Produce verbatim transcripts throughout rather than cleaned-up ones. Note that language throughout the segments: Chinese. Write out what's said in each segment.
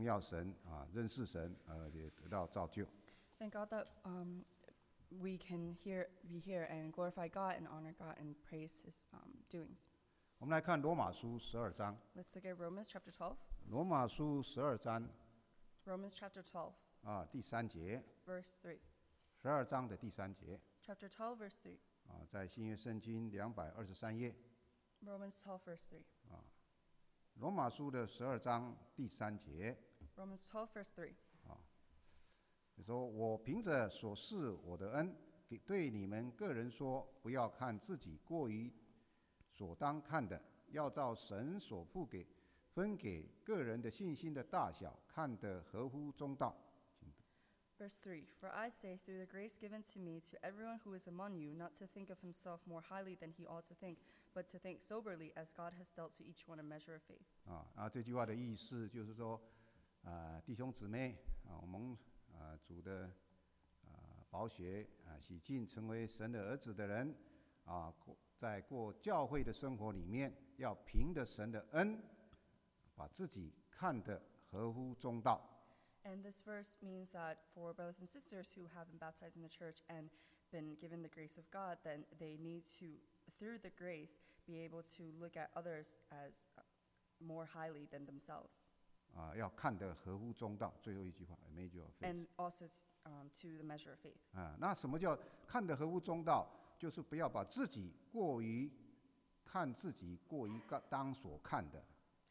要神啊，认识神，呃，也得到造就。 Thank God that um, we can hear, be here and glorify God and honor God and praise His um, doings. 我们来看罗马书十二章。 Let's look at Romans chapter twelve. 罗马书十二章 Romans chapter twelve, 啊，第三节， verse three. 十二章的第三节 Chapter twelve, verse three. 啊，在新约圣经两百二十三页。 Romans twelve, verse three. 罗马书的十二章第三节 Romans twelve, verse three. 就说：“我凭着所示我的恩，给对你们个人说，不要看自己过于所当看的，要照神所付给分给个人的信心的大小，看得合乎中道。” Verse three. For I say, through the grace given to me, to everyone who is among you, not to think of himself more highly than he ought to think, but to think soberly, as God has dealt to each one a measure of faith. 啊啊，这句话的意思就是说，啊，弟兄姊妹啊，我们啊主的啊宝血啊洗净，成为神的儿子的人啊，在过教会的生活里面，要凭着神的恩，把自己看得合乎中道。 And this verse means that for brothers and sisters who have been baptized in the church and been given the grace of God, then they need to, through the grace, be able to look at others as more highly than themselves. 啊，要看得合乎中道。最后一句话 ，a measure of faith。 And also um, to the measure of faith. 啊，那什么叫看得合乎中道？就是不要把自己过于看自己过于当所看的。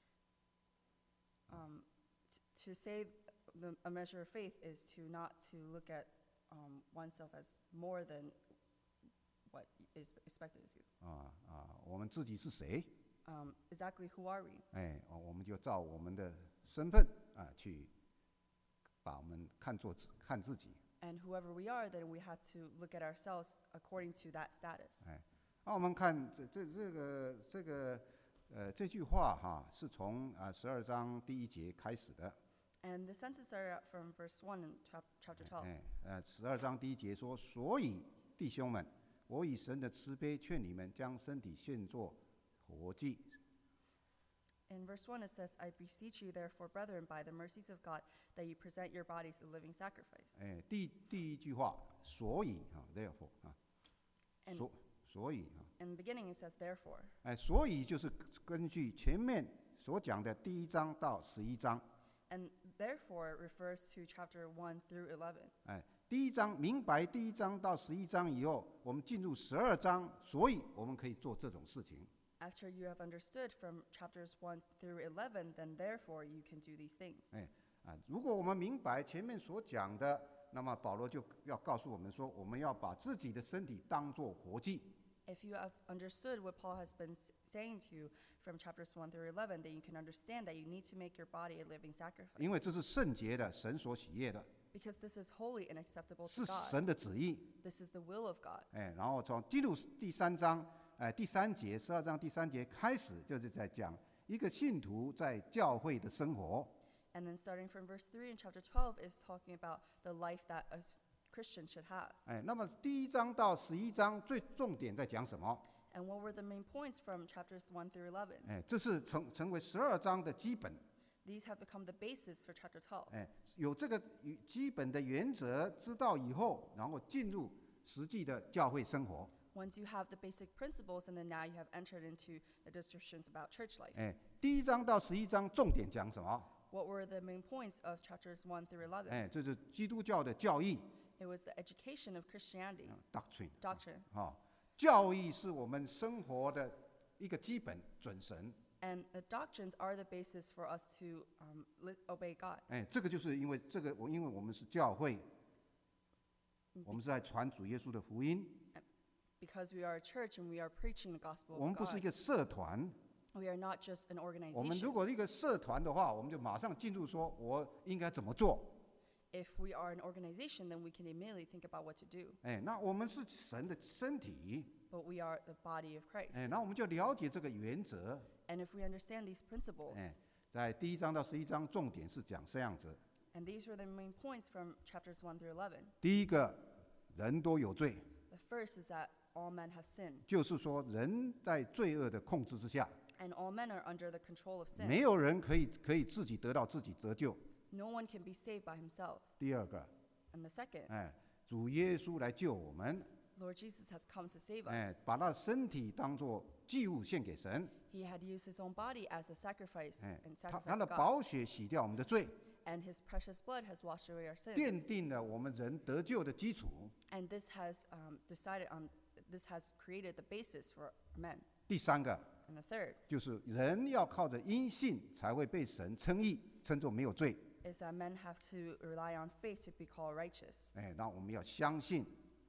Um, t- to say the, a measure of faith is to not to look at um, oneself as more than what is expected of you. 啊啊，我们自己是谁？ Um, exactly who are we? 哎，哦我们就照我们的身份啊，去把我们看作看自己。 And whoever we are, then we have to look at ourselves according to that status. 哎，那、我们看这这这个这个呃这句话哈，是从啊十二章第一节开始的。 And the sentences are from verse one in chap- chapter twelve. 哎，呃，十二章第一节说：“所以弟兄们，我以神的慈悲劝你们，将身体献作活祭。” In verse one, it says, I beseech you, therefore, brethren, by the mercies of God, that you present your bodies a living sacrifice. 哎，第第一句话，所以啊 ，therefore 啊， And 所所以啊， in the beginning, it says, therefore. 哎，所以就是根据前面所讲的第一章到十一章， And therefore refers to chapter one through eleven. 哎，第一章明白第一章到十一章以后，我们进入十二章，所以我们可以做这种事情。 After you have understood from chapters one through eleven, then therefore you can do these things. 哎啊，如果我们明白前面所讲的，那么保罗就要告诉我们说，我们要把自己的身体当作活祭。 If you have understood what Paul has been s- saying to you from chapters one through eleven, then you can understand that you need to make your body a living 因为 sacrifice. 这是圣洁的，神所喜悦的， Because this is holy and acceptable 是 to God. 神的旨意。 This is the will of God. 哎，然后从进入第三章，哎，第三节，十二章第三节开始，就是在讲一个信徒在教会的生活。 And then starting from verse three in chapter twelve is talking about the life that a Christian should have. 哎，那么第一章到十一章最重点在讲什么？ And what were the main points from chapters one through eleven? 哎，这是成成为十二章的基本。 These have become the basis for chapter twelve. 哎，有这个基本的原则知道以后，然后进入实际的教会生活。 Once you have the basic principles, and then now you have entered into the descriptions about church life. 哎，第一章到十一章重点讲什么？ What were the main points of chapters one through eleven? 哎，这是基督教的教义 It was the education of Christianity, （doctrine）。 doctrine. 啊，教义是我们生活的一个基本准绳。 And the doctrines are the basis for us to um, li- obey God. 哎，这个就是因为这个，我因为我们是教会，我们是在传主耶稣的福音， Because we are a church and we are preaching the gospel 我们 of 不是一 God. 个社团。 We are not just an 我们如 organization. 果一个社团的话，我们就马上进入说我应该怎么做。 If we are an organization, then we can immediately think about what to do. 哎，那我们是神的身体， But we are the body of Christ. 哎，那我们就了解这个原则。 And if we understand these principles, 哎，在第一章到十一章，重点是讲这样子。 and these were the main points from chapters one through eleven. 第一个，人都有罪， The first is that all men have sinned, 就是说人在罪恶的控制之下， and all men are under the control of sin. 没有人可以可以自己得到自己得救。 No one can be saved by himself. 第二个， And the second, 哎，主耶稣来救我们， Lord Jesus has come to save 哎 us.， 把他的身体当作祭物献给神， He had used his own body as a sacrifice 哎 and， 他他 sacrifice 的 to God. 宝血洗掉我们的罪， And his precious blood has washed away our 奠 sins. 定了我们人得救的基础。 And this has um, decided on, this has created the basis for men. 第三个 And the third 就是人要靠着因信才会被神称义，称作没有罪。 is that men have to rely on faith to be called righteous. 哎，那我们要相信，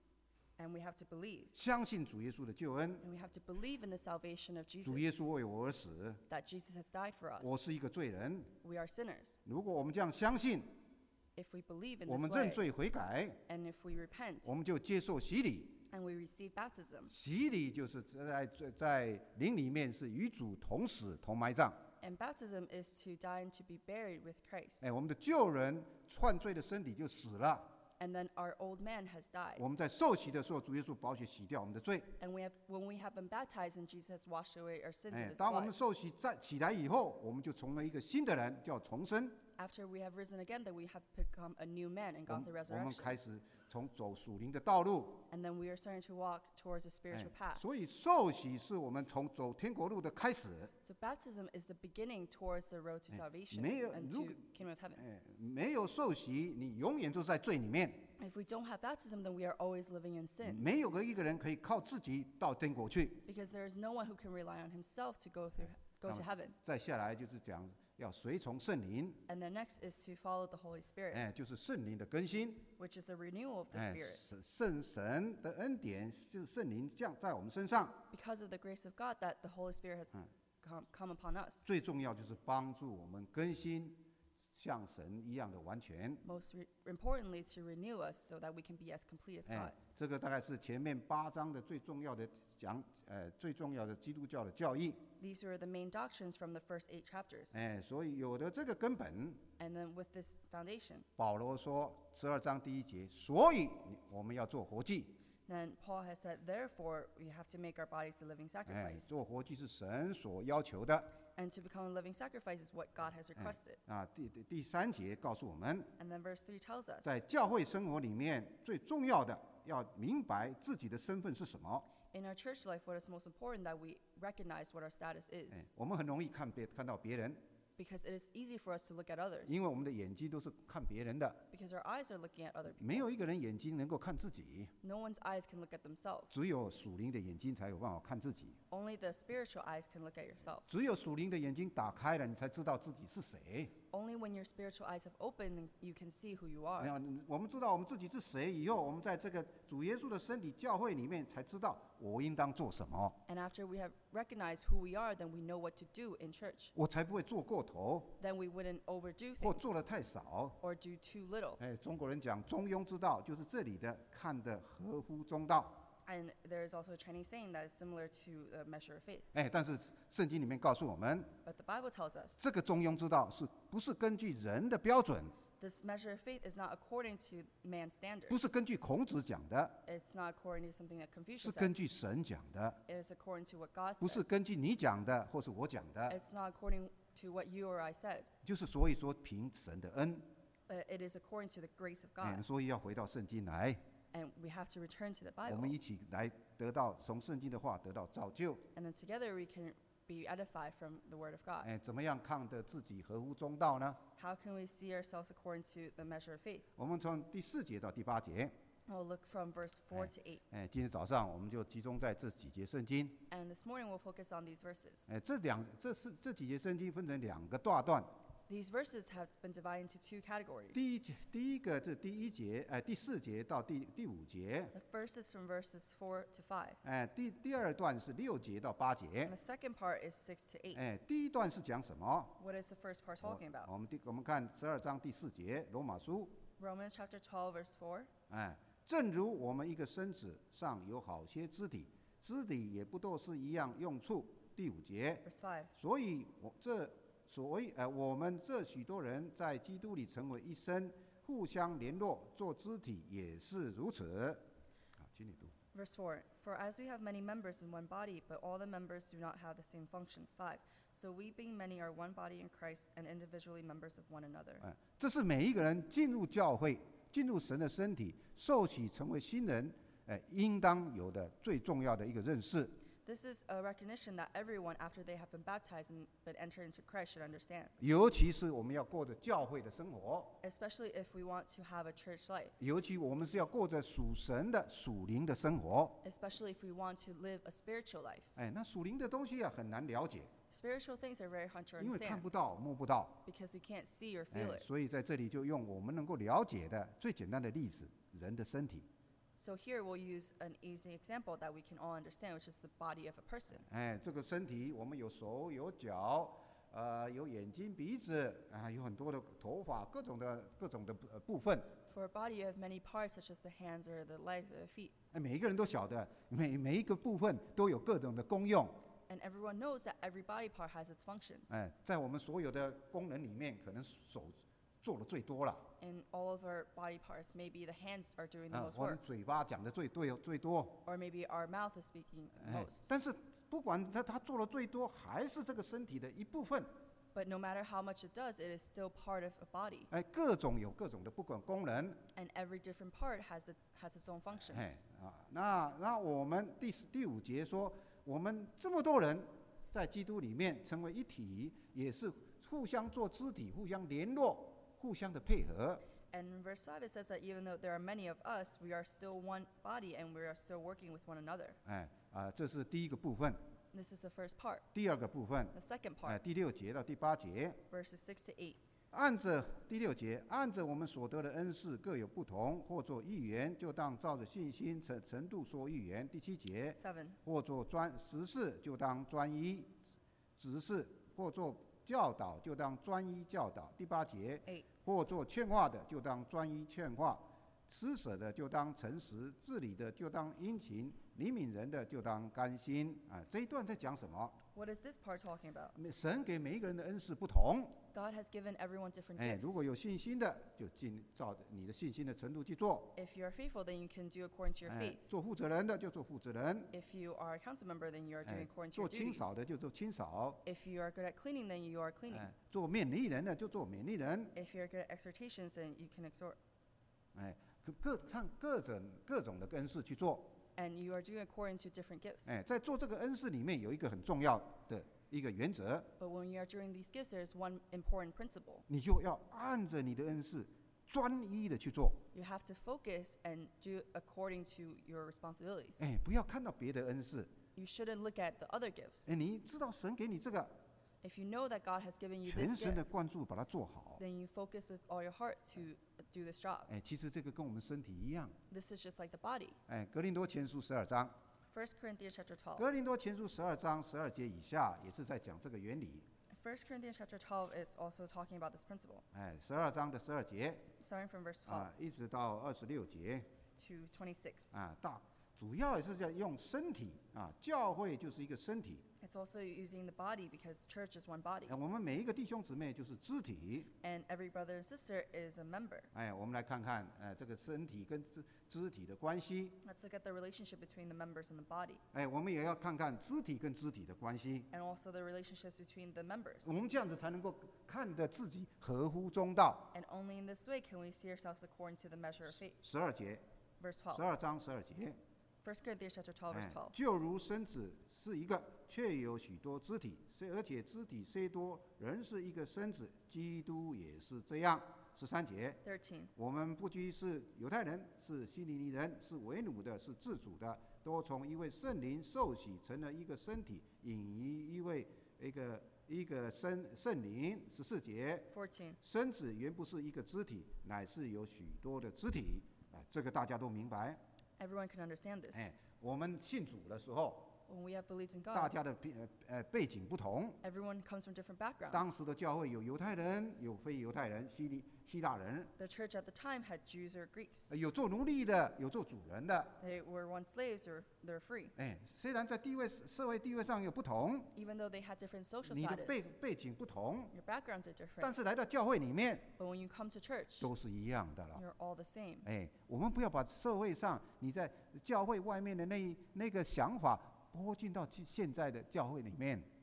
And we have to believe. 相信主耶稣的救恩， And we have to believe in the salvation of 主耶 Jesus, 稣为我而死， that Jesus has died for 我 us. 是一个罪人。 We are sinners. 如果我们这样相信， If we believe in 我 this 们认 way, 罪悔改， and if we repent, 我们就接受洗礼。 and we receive baptism, 洗礼就是在在在灵里面是与主同死同埋葬。 and baptism is to die and to be buried with Christ. 哎，我们的旧人犯罪的身体就死了。 And then our old man has died. 我们在受洗的时候，主耶稣宝血洗掉我们的罪。 And we have, when we have been baptized, and Jesus has washed away our sins 哎 with，his 当我们 blood. 受洗再起来以后，我们就成为一个新的人，叫重生。 After we have risen again, that we have become a new man and 我 gone 们 through 我们 resurrection. 开始从走属灵的道路。 And then we are starting to walk towards a 哎 spiritual path. 所以受洗是我们从走天国路的开始。 So baptism is the beginning towards the road to salvation 没有- and 如- to kingdom of heaven. 哎，没有受洗，你永远都在罪里面。 If we don't have baptism, then we are always living in sin, 没有个一个人可以靠自己到天国去。 because there is no one who can rely on himself to go through go to 那么 heaven. 再下来就是讲要随从圣灵， And then next is to follow the Holy Spirit, 哎，就是圣灵的更新。 which is a renewal of the 哎， Spirit. 圣圣神的恩典是圣灵降在我们身上。 Because of the grace of God, that the Holy Spirit has come, come upon us. 最重要就是帮助我们更新，像神一样的完全。 Most re- importantly, to renew us so that we can be as complete as 哎 God.， 这个大概是前面八章的最重要的讲，呃，最重要的基督教的教义。 These were the main doctrines from the first eight chapters. 哎，所以有了这个根本， And then with this foundation, 保罗说十二章第一节，所以你我们要做活祭。 then Paul has said, therefore, we have to make our bodies a living 哎， sacrifice. 做活祭是神所要求的。 And to become a living sacrifice is what God has 哎 requested. 啊，第第第三节告诉我们， And then verse three tells us, 在教会生活里面最重要的，要明白自己的身份是什么。 in our church life, what is most important that we recognize what our status 哎 is. 我们很容易看别看到别人， Because it is easy for us to look at others. 因为我们的眼睛都是看别人的， Because our eyes are looking at other 没 people. 有一个人眼睛能够看自己， No one's eyes can look at themselves. 只有属灵的眼睛才有办法看自己。 Only the spiritual eyes can look at yourself. 只有属灵的眼睛打开了，你才知道自己是谁。 Only when your spiritual eyes have opened, then you can see who you are. 然后我们知道我们自己是谁以后，我们在这个主耶稣的身体教会里面才知道我应当做什么， And after we have recognized who we are, then we know what to do in church. 我才不会做过头， Then we wouldn't overdo 或 things 做的太少。 or do too little. 哎，中国人讲中庸之道，就是这里的看得合乎中道。 And there is also a Chinese saying that is similar to the measure of faith. 哎，但是圣经里面告诉我们， But the Bible tells us 这个中庸之道是不是根据人的标准， this measure of faith is not according to man's 不 standards. 是根据孔子讲的， It's not according to something that 是 Confucius 根 said. 据神讲的， It is according to what God 不是 said. 根据你讲的或是我讲的， It's not according to what you or I said. 就是所以说凭神的恩。 But it is according to the grace of 哎， God. 所以要回到圣经来， And we have to return to the 我们 Bible. 一起来得到从圣经的话得到造就。 And then together we can be edified from the Word of God. 哎，怎么样看得自己合乎中道呢？ How can we see ourselves according to the measure of faith? 我们从第四节到第八节， We'll look from verse four to eight. 哎，今天早上我们就集中在这几节圣经。 And this morning we'll focus on these verses. 哎，这两这是这几节圣经分成两个大段。 These verses have been divided into two categories. 第一节，第一个这第一节，哎，第四节到第第五节， The first is from verses four to five. 哎，第第二段是六节到八 And 节， the second part is six to eight. 哎，第一段是讲什么？ What is the first part 我 talking about? 我们第我们看十二章第四节，罗马书， Romans chapter twelve, verse four. 哎，正如我们一个身子上有好些肢体，肢体也不都是一样用处。第五节， Verse five. 所以我这所谓呃，我们这许多人在基督里成为一身，互相联络，做肢体也是如此。好，请你读。 Verse four. For as we have many members in one body, but all the members do not have the same function. Five. So we being many are one body in Christ and individually members of one another. 哎，这是每一个人进入教会、进入神的身体、受洗成为新人，哎，应当有的最重要的一个认识。 This is a recognition that everyone, after they have been baptized and been entered into Christ, should understand. 尤其是我们要过着教会的生活， Especially if we want to have a church life. 尤其我们是要过着属神的属灵的生活。 Especially if we want to live a spiritual life. 哎，那属灵的东西啊很难了解， Spiritual things are very hard to 因为看 understand 不到、摸不到。 because you can't see or 哎 feel，it. 所以在这里就用我们能够了解的最简单的例子，人的身体。 So here we'll use an easy example that we can all understand, which is the body of a person. 哎，这个身体我们有手有脚，呃，有眼睛、鼻子啊，有很多的头发，各种的各种的呃部分。 For a body, you have many parts, such as the hands or the legs or the feet. 哎，每一个人都晓得，每每一个部分都有各种的功用。 And everyone knows that every body part has its functions. 哎，在我们所有的功能里面，可能手做的最多了。 In all of our body parts, maybe the hands are doing the 啊， most 我们 work, 嘴巴讲的最对最多。 or maybe our mouth is speaking 哎 most.， 但是不管他他做的最多，还是这个身体的一部分。 But no matter how much it does, it is still part of a body. 哎，各种有各种的不管功能。 And every different part has, it, has its own functions. 哎啊，那那我们第四第五节说，我们这么多人在基督里面成为一体，也是互相做肢体，互相联络，互相的配合。 And in verse five, it says that even though there are many of us, we are still one body and we are still working with one another. 哎啊，这是第一个部分。 This is the first part. 第二个部分， The second 哎， part, 第六节到第八节， verses six to eight. 按着第六节，按着我们所得的恩赐各有不同，或做预言，就当照着信心程程度说预言。第七节， Seven. 或做专执事，就当专一执事；或做教导，就当专一教导。第八节， Eight. 或做劝化的，就当专一劝化；施舍的，就当诚实；治理的，就当殷勤；怜悯人的，就当甘心。啊，这一段在讲什么？ What is this part talking about? 神给每一个人的恩赐不同。 God has given everyone different 哎， gifts. 如果有信心的，就尽照着你的信心的程度去做； If you are faithful, then you can do according to your 哎 faith. 做负责人的就做负责人； If you are a council member, then you are 哎 doing according to 做 your 清 duties. 扫的就做清扫； If you are good at cleaning, then you are cleaning. 哎，做勉励人的就做勉励人； If you are good at exhortations, then you can exhort. 哎，各各唱各种各种的恩赐去做。 And you are doing according to different gifts. 哎，在做这个恩赐里面有一个很重要的一个原则， But when you are doing these gifts, there is one important principle. 你就要按着你的恩赐专一的去做。 You have to focus and do according to your responsibilities. 哎，不要看到别的恩赐， You shouldn't look at the other gifts. 哎，你知道神给你这个， If you know that God has given you 全 this 神的 gift, 灌注把它做好。 then you focus with all your heart to do this job. 哎，其实这个跟我们身体一样。 This is just like the body. 哎，格林多前书十二章， First Corinthians chapter twelve. 格林多前书十二章十二节以下也是在讲这个原理。 First Corinthians chapter twelve is also talking about this principle. 哎，十二章的十二节 Starting from verse twelve 啊，一直到二十六节 to twenty-six. 啊，大主要也是在用身体啊，教会就是一个身体。 It's also using the body because church is one body. 哎，我们每一个弟兄姊妹就是肢体。 And every brother and sister is a member. 哎，我们来看看，哎，这个身体跟肢肢体的关系。 Let's look at the relationship between the members and the body. 哎，我们也要看看肢体跟肢体的关系。 And also the relationships between the members. 我们这样子才能够看得自己合乎中道。 And only in this way can we see ourselves according to the measure of faith. 十二节， Verse 十 twelve. 二章十二节。 First Corinthians chapter twelve, verse 哎 twelve. 就如身子是一个，却有许多肢体，虽而且肢体虽多，仍是一个身子。基督也是这样。十三节， Thirteen. 我们不拘是犹太人，是希利尼人，是为奴的，是自主的，都从一位圣灵受洗，成了一个身体，引于一位一个一个圣圣灵。十四节， Fourteen. 身子原不是一个肢体，乃是有许多的肢体。哎，这个大家都明白。 Everyone can understand this. 哎，我们信主的时候， When we have believed in 大 God, 家的背呃呃背景不同。 everyone comes from different 当 backgrounds. 时的教会有犹太人，有非犹太人，希利希腊人， The church at the time had Jews or Greeks. 呃有做奴隶的，有做主人的。 They were once slaves or they're free. 哎，虽然在地位社会地位上有不同， Even though they had different social 你的背 status, 背景不同， your backgrounds are 但 different. 是来到教会里面 But when you come to church, 都是一样的了。 you're all the same. 哎，我们不要把社会上你在教会外面的那一那个想法播进到现在的教会里面。 We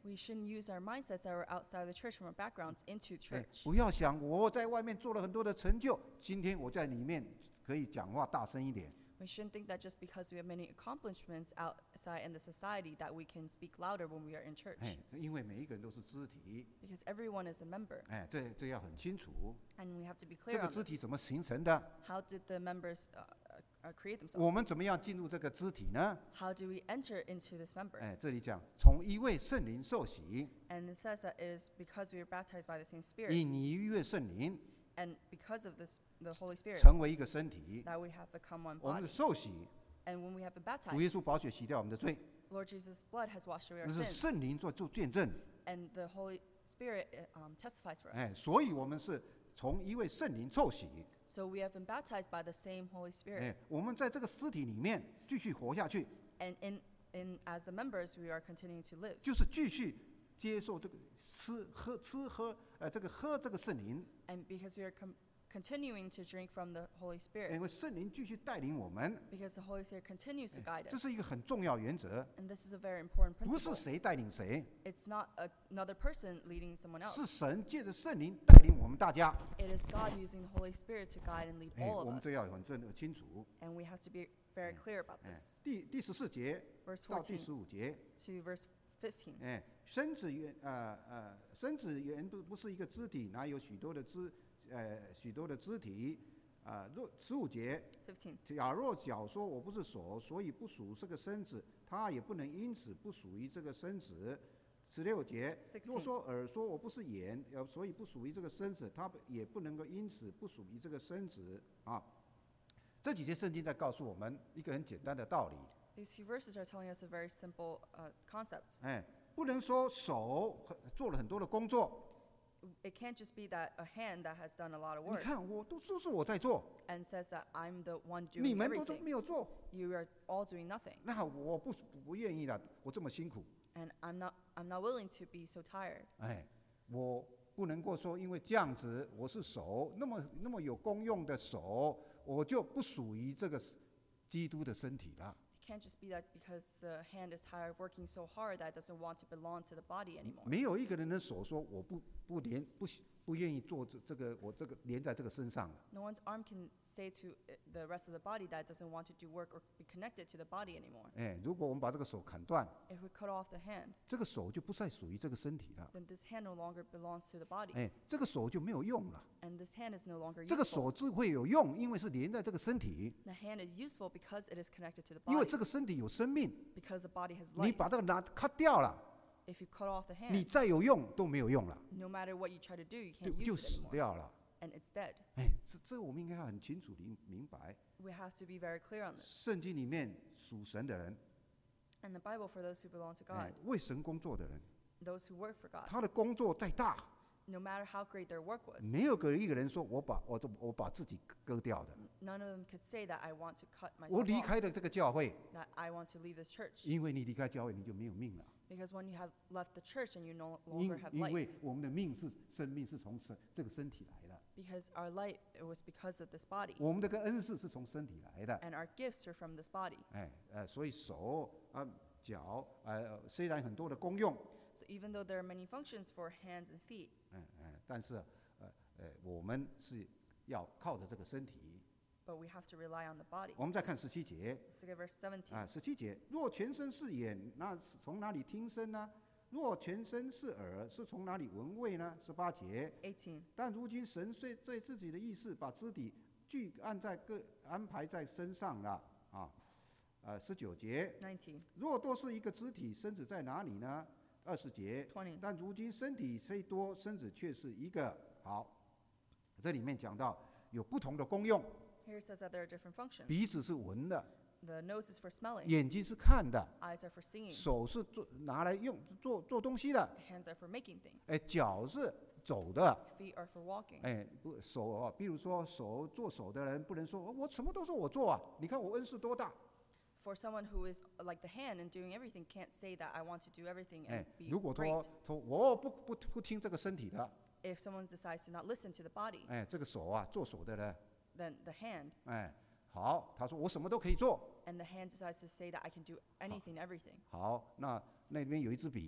We shouldn't use our mindsets that are outside the church from our backgrounds into 哎 church. 不要想我在外面做了很多的成就，今天我在里面可以讲话大声一点。 We shouldn't think that just because we have many accomplishments outside in the society that we can speak louder when we are in church. 哎，因为每一个人都是肢体， Because everyone is a member. 哎，这这要很清楚。 And we have to be 这 clear 个 on 肢体 this. 怎么形成的？ How did the members uh, uh, uh, create themselves? 我们怎么样进入这个肢体呢？ How do we enter into this member? 哎，这里讲从一位圣灵受洗， And it says that it is because we are baptized by the same Spirit. 因一位圣灵 And because of this, the Holy Spirit, 成为一个身体。 that we have become one 我们 body. 的受洗， And when we have been 主耶 baptized, 稣宝血洗掉我们的罪， Lord Jesus' blood has washed away our 那是 sins. 圣灵做做见证。 And the Holy Spirit uh, um, testifies for 哎， us. 所以我们是从一位圣灵受洗。 So we have been baptized by the same Holy Spirit. 哎，我们在这个尸体里面继续活下去， And in, in as the members, we are continuing to live. 就是继续接受这个吃喝吃喝，呃，这个喝这个圣灵， And because we are com- continuing to drink from the Holy Spirit, 因为圣灵继续带领我们， because the Holy Spirit continues to guide 这 us. 是一个很重要原则， And this is a very important 不是 principle. 谁带领谁， It's not a, another person leading someone else. 是神借着圣灵带领我们大家。 It is God using the Holy Spirit to guide and lead 哎， all 我 of 们 us. 这要很正清楚。 And we have to be very clear about 哎 this. 第第十四节 Verse 到第 fourteen 十五节， to verse fifteen. 哎，身子原呃呃，身子原不不是一个肢体，哪有许多的肢呃许多的肢体啊？若十五节， fifteen. 假若脚说我不是手，所以不属这个身子，他也不能因此不属于这个身子。十六节， 16 若说耳说我不是眼，呃，所以不属于这个身子，他也不能够因此不属于这个身子啊。这几节圣经在告诉我们一个很简单的道理， These few verses are telling us a very simple uh, concept. 哎，不能说手很做了很多的工作， It can't just be that a hand that has done a lot of 你 work 看我都都是我在做， and says that I'm the one 你 doing 们都都 everything. 没有做， You are all doing nothing. 那我不不愿意的，我这么辛苦， And I'm not, I'm not willing to be so tired. 哎，我不能够说因为这样子我是手，那么那么有功用的手，我就不属于这个基督的身体了。 It can't just be that because the hand is tired working so hard that it doesn't want to belong to the body anymore. 没有一个人的手说我不不连不喜不愿意做这这个我这个连在这个身上了。 No one's arm can say to uh, the rest of the body that it doesn't want to do work or be connected to the body anymore. 哎，如果我们把这个手砍断， If we cut off the hand, 这个手就不再属于这个身体了。 then this hand no longer belongs to the body. 哎，这个手就没有用了。 And this hand is no longer 这个 useful. 手只会有用，因为是连在这个身体， The hand is useful because it is connected to the 因为 body. 这个身体有生命。 Because the body has 你 life. 把这个拿砍掉了， If you cut off the 你 hand, 再有用都没有用了， no matter what you try to do, you 就 can't 就 use it 死 anymore. 掉了。 And it's dead. 哎，这这我们应该要很清楚明明白， We have to be very clear on this. 圣经里面属神的人， And the Bible, for those who belong to 哎 God,， 为神工作的人， those who work for God, 他的工作再大， no matter how great their work was, 没有个一个人说我把我这我把自己割掉的， none of them could say that I want to cut 我 myself 离 off, 开了这个教会， that I want to leave this church. 因为你离开教会你就没有命了， Because when you have left the church and you no 因 longer have 因 life, 为我们的命是生命是从神这个身体来的， because our life, it was because of this body. 我们这个恩赐是从身体来的， And our gifts are from this body. 哎呃，所以手啊脚呃虽然很多的功用， So even though there are many functions for hands and feet, 嗯嗯，但是呃呃我们是要靠着这个身体。 but we have to rely on the body. 我们再看十七节 Let's look at verse seventeen. 啊，十七节，若全身是眼，那是从哪里听声呢？若全身是耳，是从哪里闻味呢？十八节， eighteen. 但如今神虽对自己的意思，把肢体具按在各安排在身上了啊。呃，十九节， nineteen. 若多是一个肢体，身子在哪里呢？二十节， twenty. 但如今身体虽多，身子却是一个。好，这里面讲到有不同的功用， Here it says that there are different functions. 鼻子是闻的， The nose is for smelling, 眼睛是看的， eyes are for seeing, 手是做拿来用做做东西的， hands are for making things, 哎，脚是走的， feet are for walking. 哎，不手啊，比如说手做手的人不能说我什么都是我做啊，你看我恩赐多大， For someone who is like the hand and doing everything can't say that I want to do everything 哎 and，be 如果 great. 说说我不不不听这个身体的， If someone decides to not listen to the body, 哎，这个手啊做手的人， then the hand, 哎，好，他说我什么都可以做， and the hand decides to say that I can do anything, everything. 好，那那边有一支笔，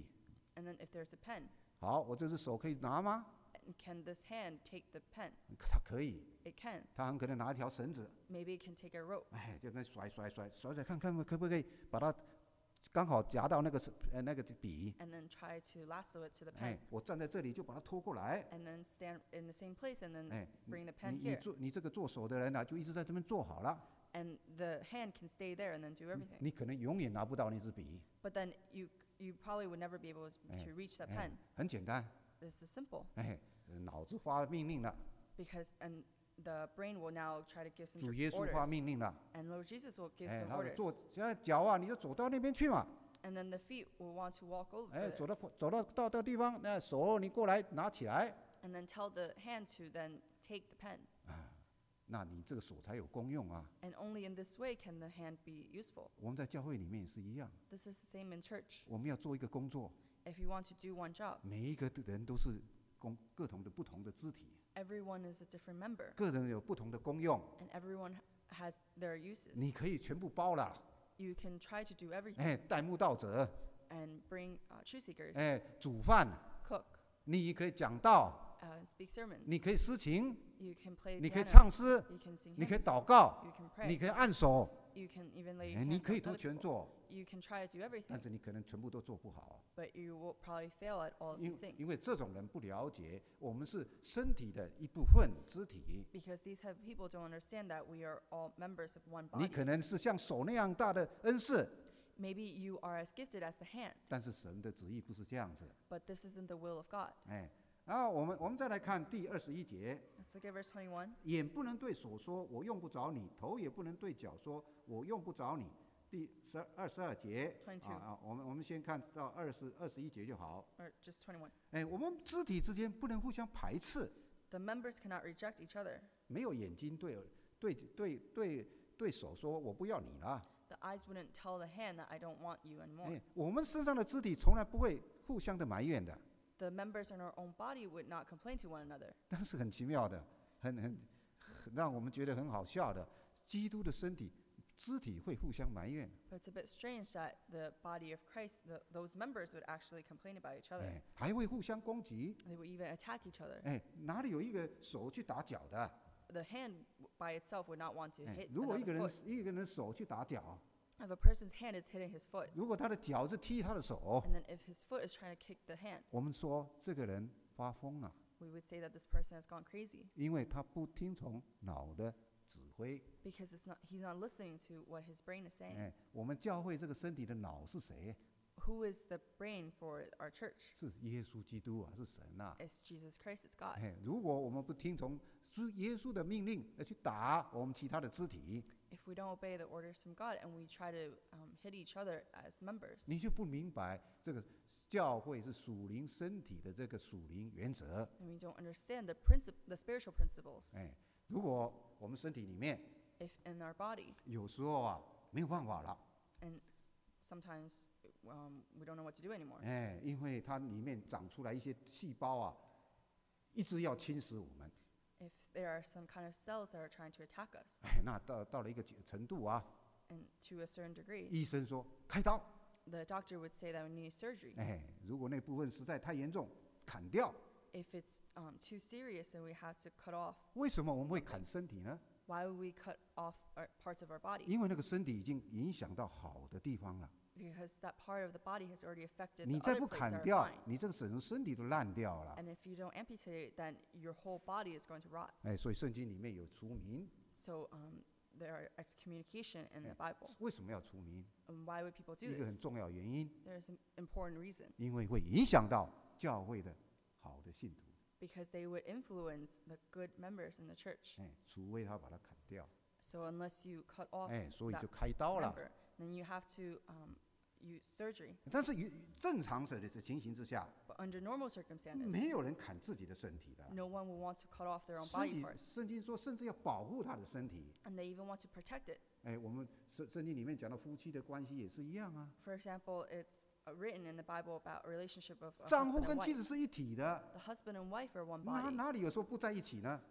And then if there's a pen, 好，我这只手可以拿吗？ and can this hand take the pen? 它可以， It can. 它很可能拿一条绳子， Maybe it can take a rope 哎，就那甩甩甩甩甩，看看可不可以把它刚好夹到那个是呃那个笔， and then try to lasso it to the 哎 pen. 我站在这里就把它拖过来， And then stand in the same place and then 哎 bring the 你 pen 你 here. 做你这个做手的人啊，就一直在这边做好了， And the hand can stay there and then do everything. 你可能永远拿不到那支笔， But then you you probably would never be able Eh, to reach that 哎 pen. 很简单， This is simple 哎，脑子发命令了， because and the brain will now try to give some 主耶稣 orders. 发命令了， And Lord Jesus will give 哎， some 他说 orders. 做现在脚啊，你就走到那边去嘛， And then the feet will want to walk over 哎， there. 走到走到到到地方，那手你过来拿起来， And then tell the hand to then take the pen. 那你这个手才有功用啊。 And only in this way can the hand be useful. 我们在教会里面也是一样， This is the same in church. 我们要做一个工作， If you want to do one job, 每一个人都是工各同的不同的肢体， everyone is a different member. 个人有不同的功用， And everyone has their uses. 你可以全部包了， You can try to do everything 哎，带慕道者， and bring uh, truth seekers, 哎，煮饭， cook, 你可以讲道， uh, speak sermons. 你可以诗情， You can play 你可以 piano. 唱诗， You can sing 你可以 hymns. 祷告， You can 你 pray. 可以按手， You can even lay 哎，你 hands 可以 on 都 other 全 people. 做， You can try to do 但 everything, 是你可能全部都做不好， but you will probably fail at all of 因 these 因为 things 这种人不了解我们是身体的一部分肢体， because these type of people don't understand that we are all members of one 你 body. 可能是像手那样大的恩赐， Maybe you are as gifted as the hand, 但是神的旨意不是这样子。 but this isn't the will of God. 哎，然后我们我们再来看第二十一节， Let's look at verse twenty-one. 眼不能对手说我用不着你，头也不能对脚说我用不着你。第十二十二节 22 啊啊，我们我们先看到二十二十一节就好。 Or just twenty-one. 哎，我们肢体之间不能互相排斥， The members cannot reject each other. 没有眼睛对对对对对手说我不要你了。 The eyes wouldn't tell the hand that I don't want you anymore. 哎，我们身上的肢体从来不会互相的埋怨的， The members in our own body would not complain to one another. 但是很奇妙的，很很很让我们觉得很好笑的，基督的身体肢体会互相埋怨。 But it's a bit strange that the body of Christ, the, those members would actually complain about each other. 哎，还会互相攻击。 They would even attack each other. 哎，哪里有一个手去打脚的？ The hand by itself would not want to 哎 hit， 如果一 another 个人 foot. 一个人手去打脚， If a person's hand is hitting his foot, 如果他的脚是踢他的手， and then if his foot is trying to kick the hand, 我们说这个人发疯了， we would say that this person has gone crazy 因为他不听从脑的指挥。 because it's not, he's not listening to what his brain is saying. 哎，我们教会这个身体的脑是谁？ Who is the brain for our church? 是耶稣基督啊，是神呐、 It's Jesus Christ, it's God. 哎，如果我们不听从主耶稣的命令，要去打我们其他的肢体， If we don't obey the orders from God and we try to um, hit each other as members, 你就不明白这个教会是属灵身体的这个属灵原则。 and we don't understand the princip- the spiritual principles. 哎，如果我们身体里面 If in our body, 有时候啊没有办法了， and s- sometimes um, we don't know what to do anymore 哎，因为它里面长出来一些细胞啊，一直要侵蚀我们， if there are some kind of cells that are trying to attack us, 哎，那到到了一个程度啊， and to a certain degree, 医生说开刀， the doctor would say that we need surgery. 哎，如果那部分实在太严重，砍掉。 If it's um, too serious, then we have to cut off. 为什么我们会砍身体呢？ Why would we cut off our parts of our body? 因为那个身体已经影响到好的地方了。 Because that part of the body has already affected 你 the 再 other 不 places 砍 that are 掉 fine.， 你这个整个身体都烂掉了。 And if you don't amputate it, then your whole body is going to rot. 哎，所以圣经里面有除名， So um, there are excommunication in the Bible. 为什么要除名？ And why would people do 一个很 this? 重要的原因， There's an important reason. 因为会影响到教会的好的信徒。 Because they would influence the good members in the church. 哎，除非他把它砍掉， So unless you cut off 哎，所以 that 就开刀了。 member, then you have to um, use surgery. 但是与正常的情形之下， But under normal circumstances, 没有人砍自己的身体的。 no one will want to cut off their own 身 body 体， parts. 圣经说，甚至要保护他的身体。 And they even want to protect it. 哎，我们圣圣经里面讲到夫妻的关系也是一样啊， For example, it's uh, written in the Bible about a relationship of a 丈夫 husband 跟 and 妻 wife. 子是一体的， The husband and wife are one 哪 body. 哪里有说不在一起呢？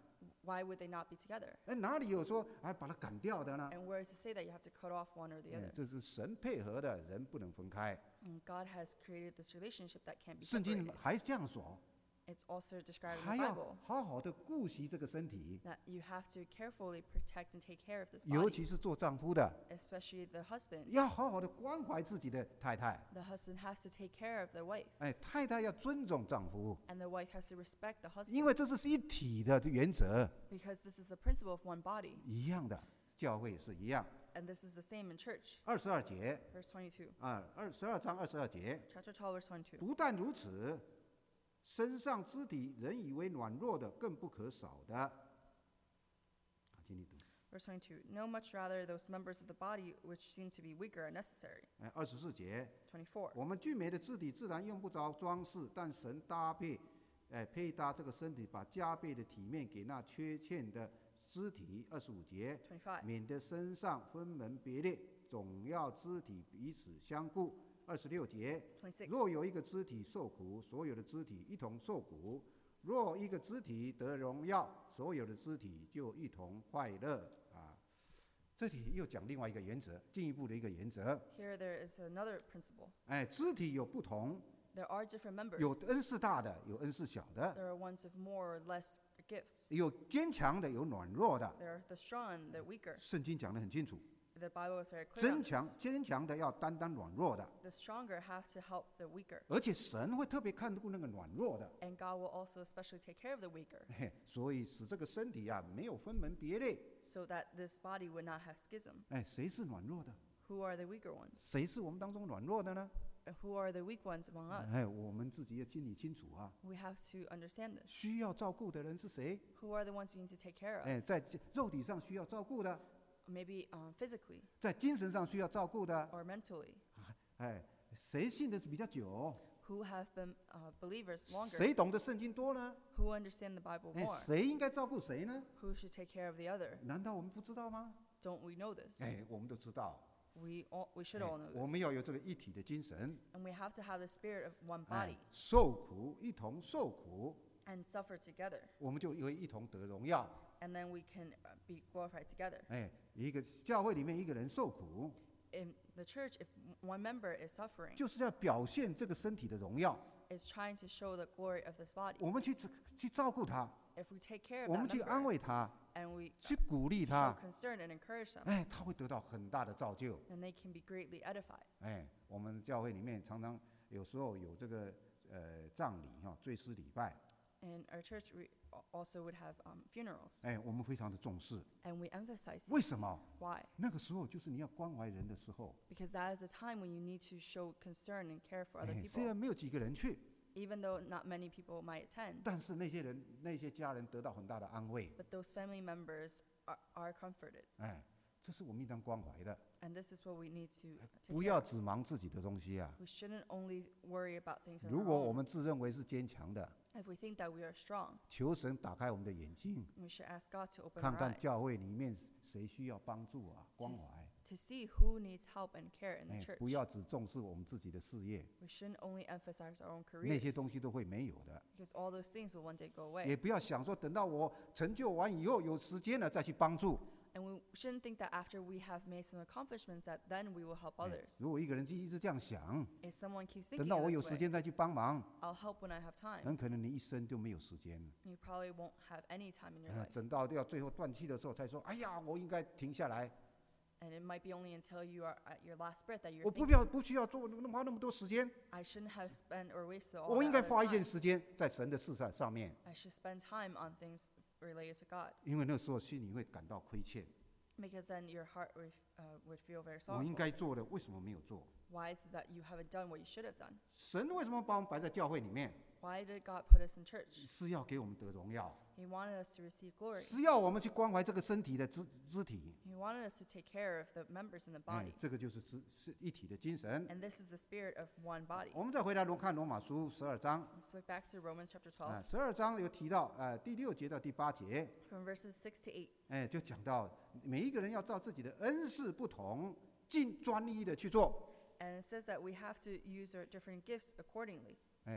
why would they not be together? 哎，哪里有说哎把它赶掉的呢？ And where is to say that you have to cut off one or the 哎 other? 这是神配合的，人不能分开。 And God has created this relationship that can't be 圣经 separated. 还这样说， It's also described in 还 the 要 Bible 好好的顾惜这个身体， that you have to carefully protect and take care of this 尤 body, 其是做丈夫的， especially the husband. 要好好的关怀自己的太太。 The husband has to take care of the wife, 哎，太太要尊重丈夫， and the wife has to respect the 因 husband, 为这是一体的原则， because this is the principle of one body, 一样的，教会也是一样。 and this is the same in church. 二十二节 Verse twenty-two, 啊，二十二章二十二节， chapter twelve, verse twenty-two. 不但如此，身上肢体人以为软弱的，更不可少的。啊，请你读。 Verse twenty-two, no, much rather those members of the body which seem to be weaker are necessary. 哎，二十四节， twenty-four, 我们俊美的肢体自然用不着装饰，但神搭配，哎，配搭这个身体，把加倍的体面给那缺欠的肢体。二十五节， twenty-five, 免得身上分门别类，总要肢体彼此相顾。二十六节， twenty-six. 若有一个肢体受苦，所有的肢体一同受苦；若一个肢体得荣耀，所有的肢体就一同快乐。啊，这里又讲另外一个原则，进一步的一个原则。 Here there is another principle. 哎，肢体有不同， There are different members. 有恩赐大的，有恩赐小的， There are ones of more or less gifts. 有坚强的，有软弱的。 There are the strong and the weaker. 圣经讲得很清楚， The Bible is very clear 坚 on 强 this. 坚强的要担当软弱的， The stronger have to help the weaker. 而且神会特别看顾那个软弱的。 And God will also especially take care of the weaker, 嘿，所以使这个身体啊没有分门别类。 so that this body would not have schism. 哎，谁是软弱的？ Who are the weaker ones? 谁是我们当中软弱的呢？ And who are the weak ones among us? 哎，我们自己要心里清楚啊。 We have to understand this. 需要照顾的人是谁？ Who are the ones you need to take care of? 哎，在肉体上需要照顾的， Maybe um, physically 在精神上需要照顾的。 or mentally. 哎，谁信的比较久？ Who have been uh, believers longer? 谁懂得圣经多呢？ Who understand the Bible 哎， more? 谁应该照顾谁呢？ Who should take care of the other? 难道我们不知道吗？ Don't we know this? 哎，我们都知道。 We all, we should 哎 all know 我 this. 们要有这个一体的精神。 And we have to have the spirit of one 哎 body， 受苦一同受苦， and suffer together. 我们就会一同得荣耀。 And then we can uh, be glorified together. 哎，一个教会里面一个人受苦， In the church, if one member is suffering, 就是要表现这个身体的荣耀。 is trying to show the glory of this body. 我们去去照顾他， If we take care of 我们 that 去安 member 慰他， and we 去鼓励 show 他， concern and encourage them, 哎，他会得到很大的造就。 then they can be greatly edified. 哎，我们教会里面常常有时候有这个呃葬礼哈，追思礼拜， In our church, we al- also would have um, funerals, 哎，我们非常的重视。 and we emphasize 为 these. 什么？ Why? 那个时候就是你要关怀人的时候。 Because that is the time when you need to show concern and care for other 哎，虽 people. 然没有几个人去， Even though not many people might attend, 但是那些人、那些家人得到很大的安慰。 but those family members are, are comforted. 哎，这是我们应当关怀的， And this is what we need to take 不 care 要 of. 只忙自己的东西啊。 We shouldn't only worry about things on 如 our 果我 own. 们自认为是坚强的， If we think that we are strong, 求神打开我们的眼睛， we should ask God to open 看 our 看 eyes 教会里面谁需要帮助啊、关怀。 to see who needs help and care in the 哎， church. 不要只重视我们自己的事业， We shouldn't only emphasize our own 那些 careers, 东西都会没有的。 because all those things will one day go 也 away. 不要想说等到我成就完以后有时间了再去帮助。 And we shouldn't think that after we have made some accomplishments that then we will help 哎 others. 如果一个人就一直这样想， If someone keeps 等 thinking 到我 in 有 this 时 way, 间再去帮忙， I'll help when I have time. 很可能你一生都没有时间。 You probably won't have any time in your 哎 life. 等到要最后断气的时候才说：“哎呀，我应该停下来， And it might be only until you are at your last breath that you're 我不 thinking, 要不需要做那么花那么多时间， I shouldn't have spent or wasted all 我应 that 该 other 花一点 time. 时间在神的事上上面， I should spend time on things related to God. 因为那时候心里会感到亏欠。 Because then your heart would, uh, would feel very 我应 sorrowful. 该做的为什么没有做？ Why is it that you haven't done what you should have done? 神为什么把我们摆在教会里面？ Why did God put us in church? 是要给我们得荣耀， He wanted us to receive glory. 是要我们去关怀这个身体的肢肢体。 He wanted us to take care of the members in the 哎 body.， 这个就是肢是一体的精神。 And this is the spirit of one body. 我们再回来罗看罗马书十二章， Let's look back to Romans chapter 啊， twelve, 十二章有提到，呃，第六节到第八节， from verses six to eight. 哎，就讲到每一个人要照自己的恩赐不同，尽专一的去做。 And it says that we have to use our different gifts accordingly. 哎，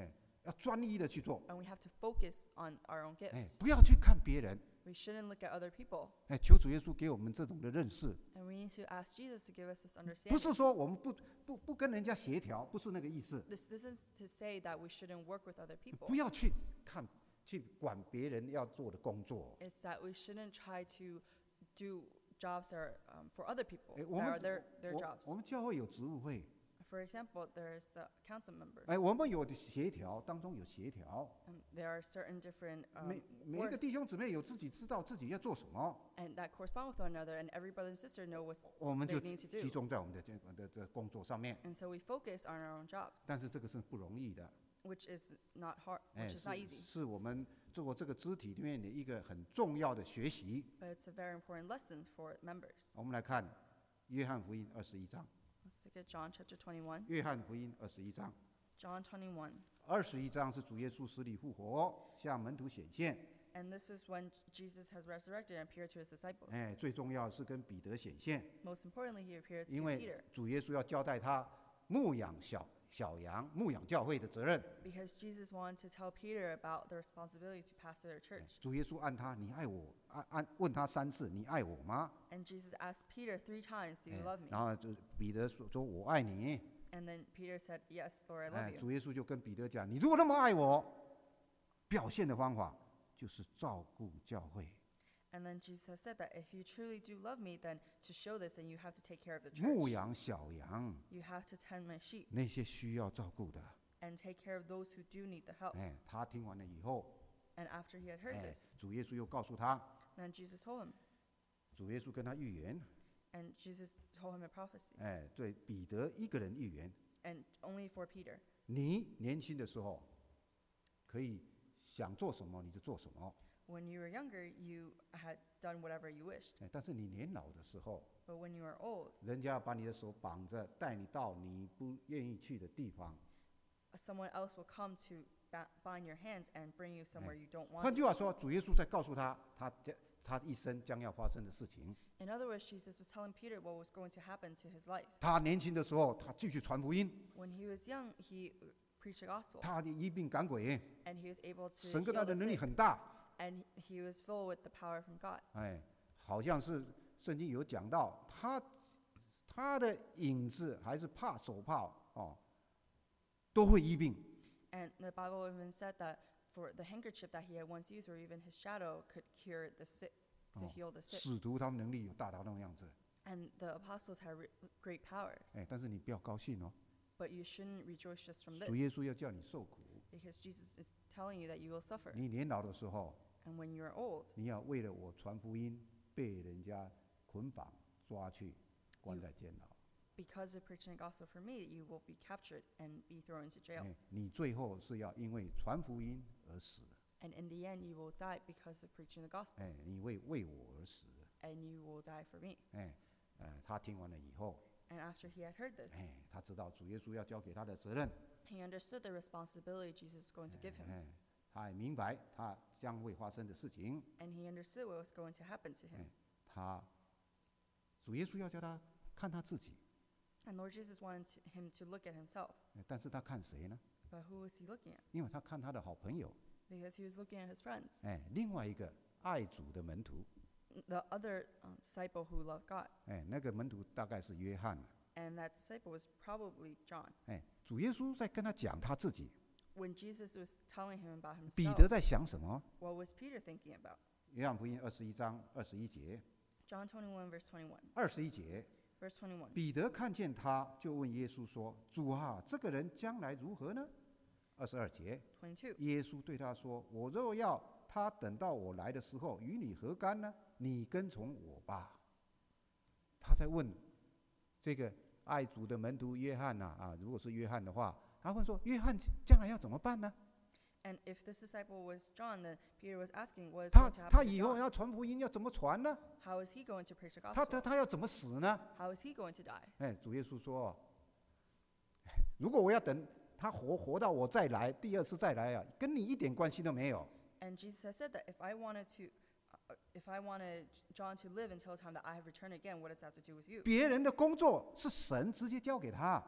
要专一的去做， and we have to focus on our own 哎， gifts. 不要去看别人， We shouldn't look at other people. 哎，求主耶稣给我们这种的认识， And we need to ask Jesus to give us this 不 understanding. 是说我们不不不跟人家协调，不是那个意思， This isn't to say that we shouldn't work with other people. 不要去看去管别人要做的工作。 It's that we shouldn't try to do jobs that are um, for other people, 哎，我 that 们 are their, their 我 jobs. 我们教会有职务会， For example, there's the council members, 哎，我们有的协调当中有协调， and there are certain different um, 每每一个 works, 弟兄姊妹有自己知道自己要做什么， and that correspond with one another, and every brother and sister know what 我们就 they need to 集 do. 中在我们的这个的的工作上面。 And so we focus on our own jobs, 但是这个是不容易的， which is not hard, 哎， which is not 是 easy. 是我们做这个肢体里面的一个很重要的学习。 But it's a very important lesson for members. 我们来看约翰福音二十一章， Let's look at John chapter twenty-one. 约翰福音二十一章， John twenty-one. 二十一章是主耶稣死里复活，向门徒显现。 And this is when Jesus has resurrected and appeared to his disciples. 哎，最重要是跟彼得显现， Most importantly, he appeared 因 to 为 Peter 主耶稣要交代他牧养小小羊、牧养教会的责任。 because Jesus wanted to tell Peter about the responsibility to pastor their 哎 church. 主耶稣按他，你爱我，按按问他三次，你爱我吗？ And Jesus asked Peter three times, "Do 哎 you love me?" 然后就彼得说说我爱你。 And then Peter said, "Yes, Lord, I 哎， love you." 主耶稣就跟彼得讲，你如果那么爱我，表现的方法就是照顾教会， And then Jesus has said that if you truly do love me, then to show this, then you have to take care of the 牧 church. 养小羊， You have to tend my sheep 那些需要照顾的。 and take care of those who do need the help. 哎，他听完了以后， And after he had heard 哎 this,， 主耶稣又告诉他， then Jesus told him, 主耶稣跟他预言， and Jesus told him a prophecy, 哎，对彼得一个人预言， and only for Peter. 你年轻的时候可以想做什么你就做什么， When you were younger, you had done whatever you wished. 哎，但是你年老的时候， But when you are old, 人家要把你的手绑着，带你到你不愿意去的地方。 someone else will come to ba- bind your hands and bring you somewhere you don't want 换 to. 句话说，主耶稣在告诉他，他将他一生将要发生的事情。 In other words, Jesus was telling Peter what was going to happen to his life. 他年轻的时候，他继续传福音， When he was young, he uh, preached the gospel, 他的医病赶鬼， and he was able to 神跟 heal 他 the 的能力 sick, 很大。 and he was filled with the power from God. 哎，好像是圣经有讲到，他他的影子还是怕手帕哦，都会医病。 And the Bible even said that for the handkerchief that he had once used, or even his shadow, could cure the sick, to 哦 heal the sick. 使徒他们能力有大到那种样子。 And the apostles had re- great powers. 哎，但是你不要高兴哦， But you shouldn't rejoice just from 主耶 this, 稣要叫你受苦。 because Jesus is telling you that you will suffer. 你年老的时候， And when you're old, 你要为了我传福音，被人家捆绑抓去，关在监牢。 because of preaching the gospel for me, you will be captured and be thrown into jail. 哎，你最后是要因为传福音而死。 And in the end, you will die because of preaching the gospel, 哎，你为为我而死。 and you will die for me. 哎，呃，他听完了以后， And after he had heard this, 哎，他知道主耶稣要交给他的责任， he understood the responsibility Jesus was going to give him. 哎，他也明白他将会发生的事情。 And he understood what was going to happen to him. 哎，他主耶稣要叫他看他自己， And Lord Jesus wanted to- him to look at himself. 哎但是他看谁呢？ But who was he looking at? 因为他看他的好朋友， Because he was looking at his friends. 哎，另外一个爱主的门徒， The other um, disciple who loved God. 哎，那个门徒大概是约翰。 And that disciple was probably John. 哎，主耶稣在跟他讲他自己， When Jesus was telling him about 彼 himself, 得在想什么？ what was Peter thinking about? 约翰福音二十一章二十一节， John twenty-one, verse twenty-one. 二十一节， Verse twenty-one. 彼得看见他，就问耶稣说：“主啊，这个人将来如何呢？”二十二节， twenty-two. 耶稣对他说：“我若要他等到我来的时候，与你何干呢？你跟从我吧。”他在问这个爱主的门徒约翰呐、啊，啊，如果是约翰的话，他问说：“约翰将来要怎么办呢？ And if this disciple was John, then Peter was asking, what is 他 going to 他 happen to 以后 John? 要传福音，要怎么传呢？ How is he going to preach the 他他 gospel? 他要怎么死呢？” How is he going to die? 哎，主耶稣说：“如果我要等他活活到我再来，第二次再来啊，跟你一点关系都没有。 And Jesus has said that if I wanted to, uh, if I wanted John to live until the time that I have returned again, what does that have to do with you? 别人的工作是神直接交给他，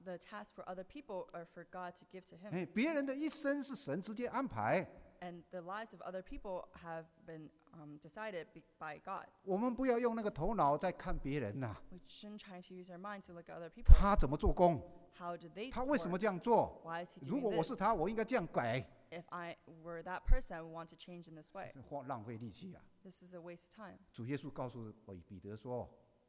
the task for other people are for God to give to him. 哎，别人的一生是神直接安排， And the lives of other people have been um, decided be- by God. 我们不要用那个头脑在看别人呐、 We shouldn't try to use our mind to look at other people. 他怎么做工， How do they 他为什么 work? 这样做？ Why is he 如 doing 果我是 this? 他，我应该这样改， If I were that person, I would want to change in this way. 花浪费力气啊！ This is a waste of time. 主耶稣告诉我彼得说，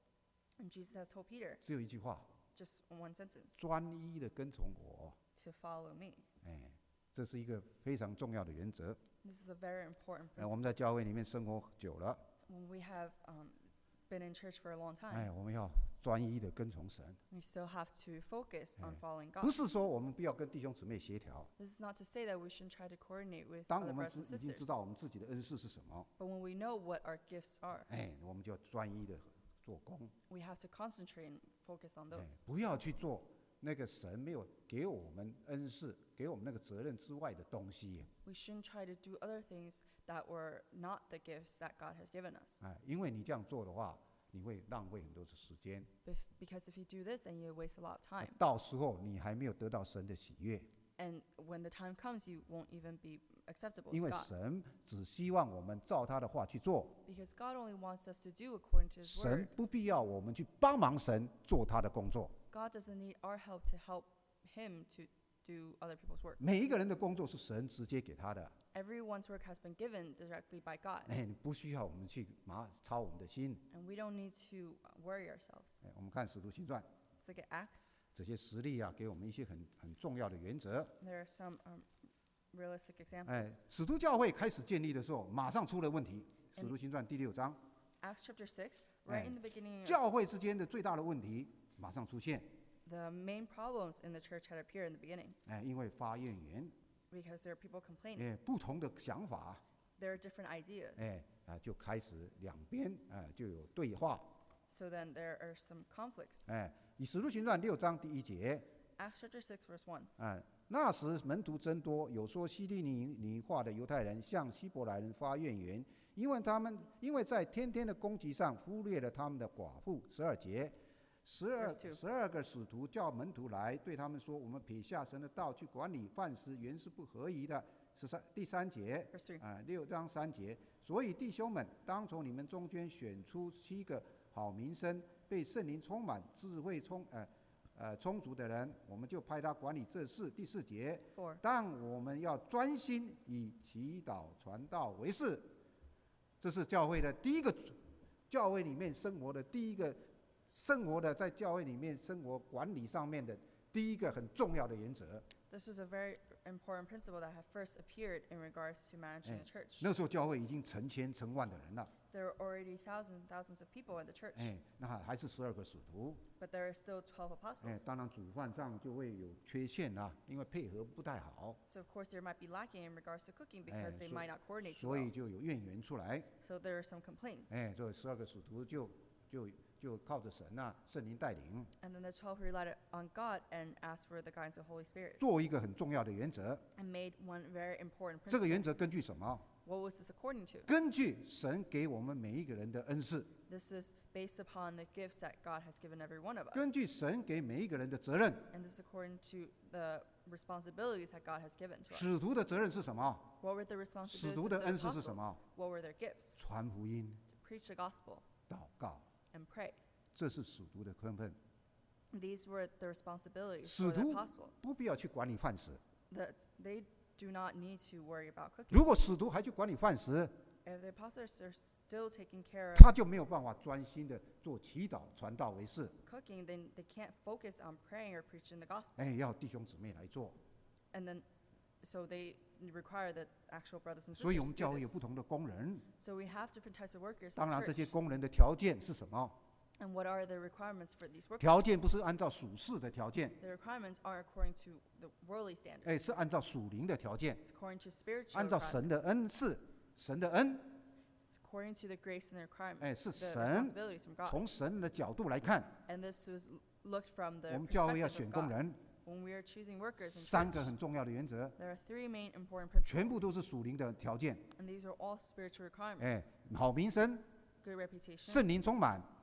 And Jesus has told Peter 只有一句话： just one sentence, 专一的跟从我。 to follow me. 哎，这是一个非常重要的原则。 This is a very important 哎，我 principle. 们在教会里面生活久了， When we have um, been in church for a long 哎， time, 我们要专一的跟从神。 we still have to focus on Eh. following 不 God. 是说我们不要跟弟兄姊妹协调。 This is not to say that we shouldn't try to coordinate with 当 other 我们 brothers 知 and 已经知 sisters. 道我们自己的恩赐是什么， But when we know what our gifts are, 哎，我们就要专一的做工， we have to concentrate and focus on 哎 those. 不要去做那个神没有给我们恩赐、给我们那个责任之外的东西。 We shouldn't try to do other things that were not the gifts that God has given us. 哎，因为你这样做的话，你会浪费很多的时间， Bef- Because if you do this, then you waste a lot of time. 到时候你还没有得到神的喜悦， And when the time comes, you won't even be acceptable 因 to 为 God. 神只希望我们照他的话去做， Because God only wants us to do according to His 神 word. 不必要我们去帮忙神做他的工作。 God doesn't need our help to help Him to do other people's work. 每一个人的工作是神直接给他的， Everyone's work has been given directly by God. 哎，你不需要我们去麻操我们的心。 And we don't need to uh, worry ourselves. 哎，我们看《使徒行传》 Let's look at Acts. 这些实例啊，给我们一些很很重要的原则。 There are some um, realistic 哎 examples.， 使徒教会开始建立的时候，马上出了问题。《使徒行传》第六章， Acts chapter six, right Eh. in the beginning, of 教会之间的最大的问题马上出现。 the main problems in the church had appeared in the beginning 哎，因为发言员， because there are people complaining. 哎，不同的想法， There are different ideas. 哎啊，就开始两边啊就有对话。 So then there are some conflicts. 哎，以《使徒行传》六章第一节， Acts chapter six, verse one. 哎，那时门徒增多，有说希利尼尼话的犹太人向希伯来人发怨言，因为他们因为在天天的供给上忽略了他们的寡妇。十二节，十二 Verse two. 十二个使徒叫门徒来，对他们说：我们撇下神的道去管理饭食，原是不合宜的。十三第三节， Verse three. 啊，六章三节，所以弟兄们，当从你们中间选出七个好名声、被圣灵充满、智慧充呃呃充足的人，我们就派他管理这事。第四节， Four. 但我们要专心以祈祷传道为事。这是教会的第一个，教会里面生活的第一个，生活的在教会里面生活管理上面的第一个很重要的原则。 This was a very important principle that had first appeared in regards to managing Eh. the church. 那时候教会已经成千成万的人了， There are already thousands and thousands of people in the church, 哎，那还是十二个使徒， but there are still twelve 哎 apostles.， 当然煮饭上就会有缺陷啦，因为配合不太好， So of course there might be lacking in regards to cooking Eh, because they so- might not coordinate too 所以 well. 就有怨言出来， So there are some complaints. 哎，这十二个使徒就就就靠着神啊，圣灵带领， And then the twelve relied on God and asked for the guidance of the Holy Spirit 做一个很重要的原则。 and made one very important 这个 principle. 原则根据什么？ What was this according to? 根据神给我们每一个人的恩赐， This is based upon the gifts that God has given every one of us. 根据神给每一个人的责任。 And this is according to the responsibilities that God has given to us. 使徒的责任是什么？ What were the 使 responsibilities 徒 of 的 the 恩赐是什 apostles? 么？ What were their gifts? 传福音、 To preach the gospel 祷告， and pray. 这是使徒的身份。 These were the responsibilities 使 for the 徒 apostle. 不必要去管理饭食。 That they do not need to worry about cooking. 如果使徒还去管理饭食， If the apostles are still taking care of 他就没有办法专心的做祈祷、传道为事。 cooking, then they can't focus on praying or preaching the gospel. 哎，要弟兄姊妹来做。 And then, so they require the actual brothers and 所以 sisters 我 to 们 do 教会有 this. 不同的工人。 So we have different types of workers 当 in 然， the 这些 church. 工人的条件是什么？ And what are the requirements for these workers? 条件不是按照属世的条件， The requirements aren't according to the worldly standards. 哎，是按照属灵的条件， It's according to spiritual 按照神 requirements. 的恩赐、神的恩， It's according to the grace and the requirements, 哎，是 the 神 responsibilities from God. 从神的角度来看， And this was l- looked from the 我们教会要 perspective 选 of 工 God. 人， When we are choosing workers in 三个 church, 很重要的原则， there are three main important 全部 principles. 都是属灵的条件。 And these are all spiritual 哎 requirements. ， 好名声、 Good reputation, 圣灵充满、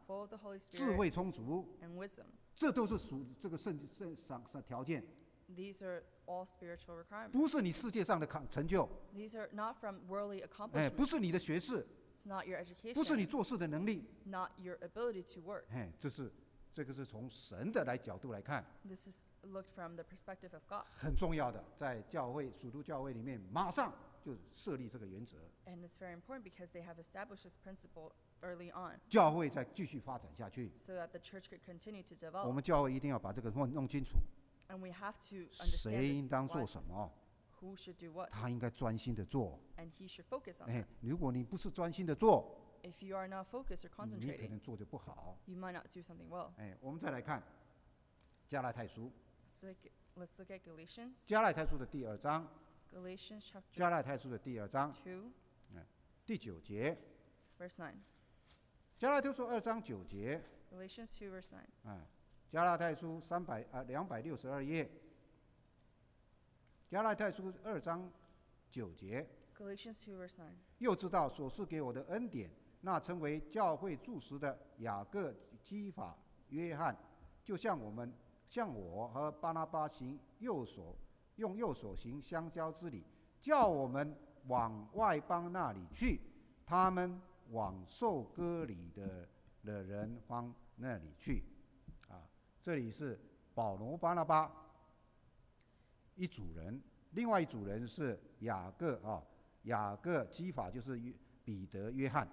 full of the Holy 智 Spirit 慧充足， and wisdom. 这都是属这个圣圣上上条件， These are all spiritual requirements. 不是你世界上的成成就， These are not from worldly 哎， accomplishments. 不是你的学识， It's not your 不是你 education, 做事的能力， not your ability to work. 哎，这是这个是从神的来角度来看， This is looked from the perspective of God. 很重要的，在教会属徒教会里面，马上就设立这个原则， And it's very important because they have established this principle early on 教会再继续发展下去。 so that the church could continue to 我 develop. 们教会一定要把这个弄弄清楚， And we have to 谁 understand 应 this, 当做 what, 什么， who should do what, 他应该专心的做。 and he should focus on 哎 that. ， 如果你不是专心的做， If you are not focused or 你可 concentrating, 能做得不好。 you might not do something well. 哎，我们再来看加拉太书， So like, let's look at Galatians. 加拉太书的第二章， Galatians chapter 加拉太书的第二章 two, 第九节， verse nine. 加拉太书二章九节， Galatians two, verse nine. 啊，加拉太书三百啊两百六十二页，加拉太书二章九节， Galatians two, verse nine. 又知道所赐给我的恩典，那称为教会柱石的雅各、基法、约翰，就像我们像我和巴拿巴行右手，用右手行相交之礼，叫我们往外邦那里去，他们往受割礼的的人方那里去。啊，这里是保罗、巴拿巴一组人，另外一组人是雅各啊。雅各、基法就是彼得、约翰。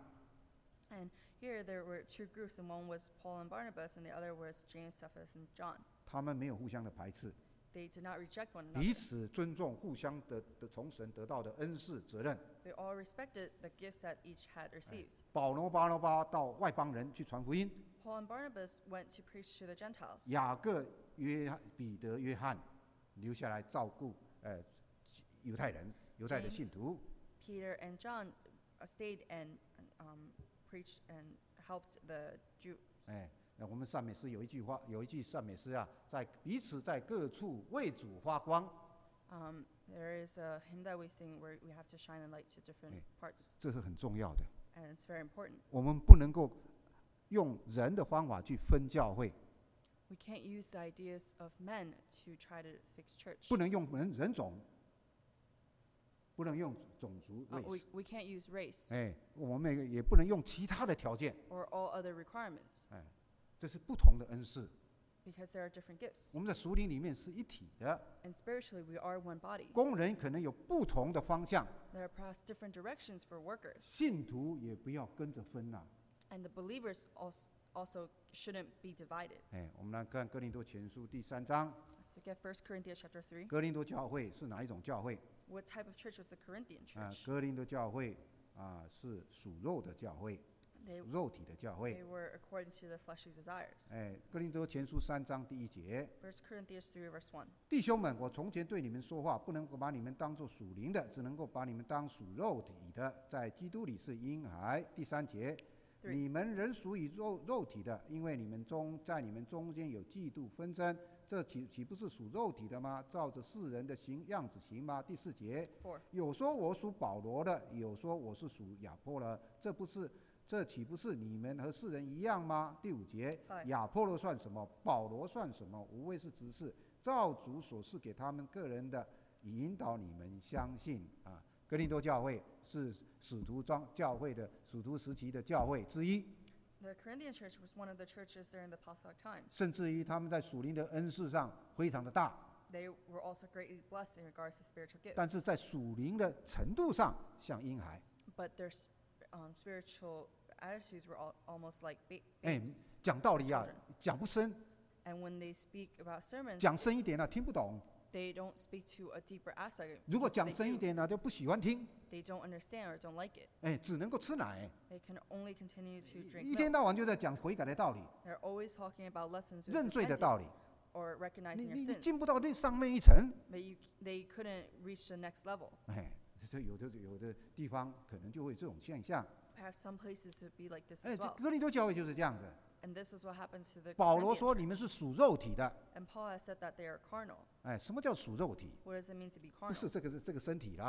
And here there were two groups, and one was Paul and Barnabas, and the other was James, Cephas, and John. 他们没有互相的排斥， They did not reject one 彼 another. 此尊重，互相的的从神得到的恩赐责任。 They all respected the gifts that each had received. 保罗、巴拿巴到外邦人去传福音， Paul and Barnabas went to preach to the Gentiles. 雅各、约翰彼得、约翰留下来照顾呃犹太人、犹太的信徒。 Peter and John uh, stayed and um, preached and helped the Jews. 哎，那我们赞美诗有一句话，有一句赞美诗啊，在彼此在各处为主发光。 Um, there is a hymn that we sing where we have to shine a light to different Eh. parts, 这是很重要的。 and it's very important. 我们不能够用人的方法去分教会， We can't use the ideas of men to try to fix church. 不能用人人种，不能用种族 Uh, we, race， we can't use race 哎，我们也不能用其他的条件， or all other requirements 哎，这是不同的恩赐。 because there are different gifts. 我们在属灵里面是一体的， And spiritually, we are one body. 工人可能有不同的方向， There are perhaps different directions for workers, 信徒也不要跟着分呐、 and the believers also, also shouldn't be divided. 哎，我们来看哥林多前书第三章， Let's look at First Corinthians chapter three. 哥林多教会是哪一种教会？ What type of church was the Corinthian 啊， church? 哥林多教会啊是属肉的教会， They, 属肉体的教 they 会。 were according to the fleshly desires. 哎，哥林多前书三章第一节， First Corinthians three, verse one. 弟兄们，我从前对你们说话，不能够把你们当作属灵的，只能够把你们当属肉体的，在基督里是婴孩。第三节， Three. 你们仍属于肉肉体的，因为你们中在你们中间有嫉妒纷争，这岂岂不是属肉体的吗？照着世人的形样子行吗？第四节， Four. 有说我属保罗的，有说我是属亚波罗，这不是这岂不是你们和世人一样吗？第五节， Five. 亚波罗算什么？保罗算什么？无非是执事，照主所赐给他们个人的，引导你们相信啊。哥林多教会是使徒庄教会的使徒时期的教会之一， The Corinthian church was one of the churches during the apostolic times. 甚至于他们在属灵的恩赐上非常的大， They were also greatly blessed in regards to spiritual 但 gifts. 是在属灵的程度上像婴孩。 But their s- um, spiritual attitudes were all, almost like ba- 哎 babes.， 讲道理啊，讲不深， And when they speak about sermons, 讲深一点啊，听不懂。 they don't speak to a deeper aspect. 如果 because 讲 they 深一 do, 点呢，就不喜欢听， they don't understand or don't like it. 哎，只能够吃奶， They can only continue to 一 drink 天 milk. 到晚就在讲悔改的道理、 They're always talking about lessons with 认罪的 repenting 道理。 or 你 recognizing 你 your 你 sins. 进不到那上面一层， But you, they couldn't reach the next level. 哎，所以有的有的地方可能就会这种现象。 Perhaps some places would be like this 哎， as 这 well. 哥林多教会就是这样子。 And this is what happened to the 保罗 Corinthian 说 church. 你们是属肉体的， And Paul has said that they are carnal. 哎，什么叫属肉体？ What does it mean to be 不是 carnal? 这个这个身体啦，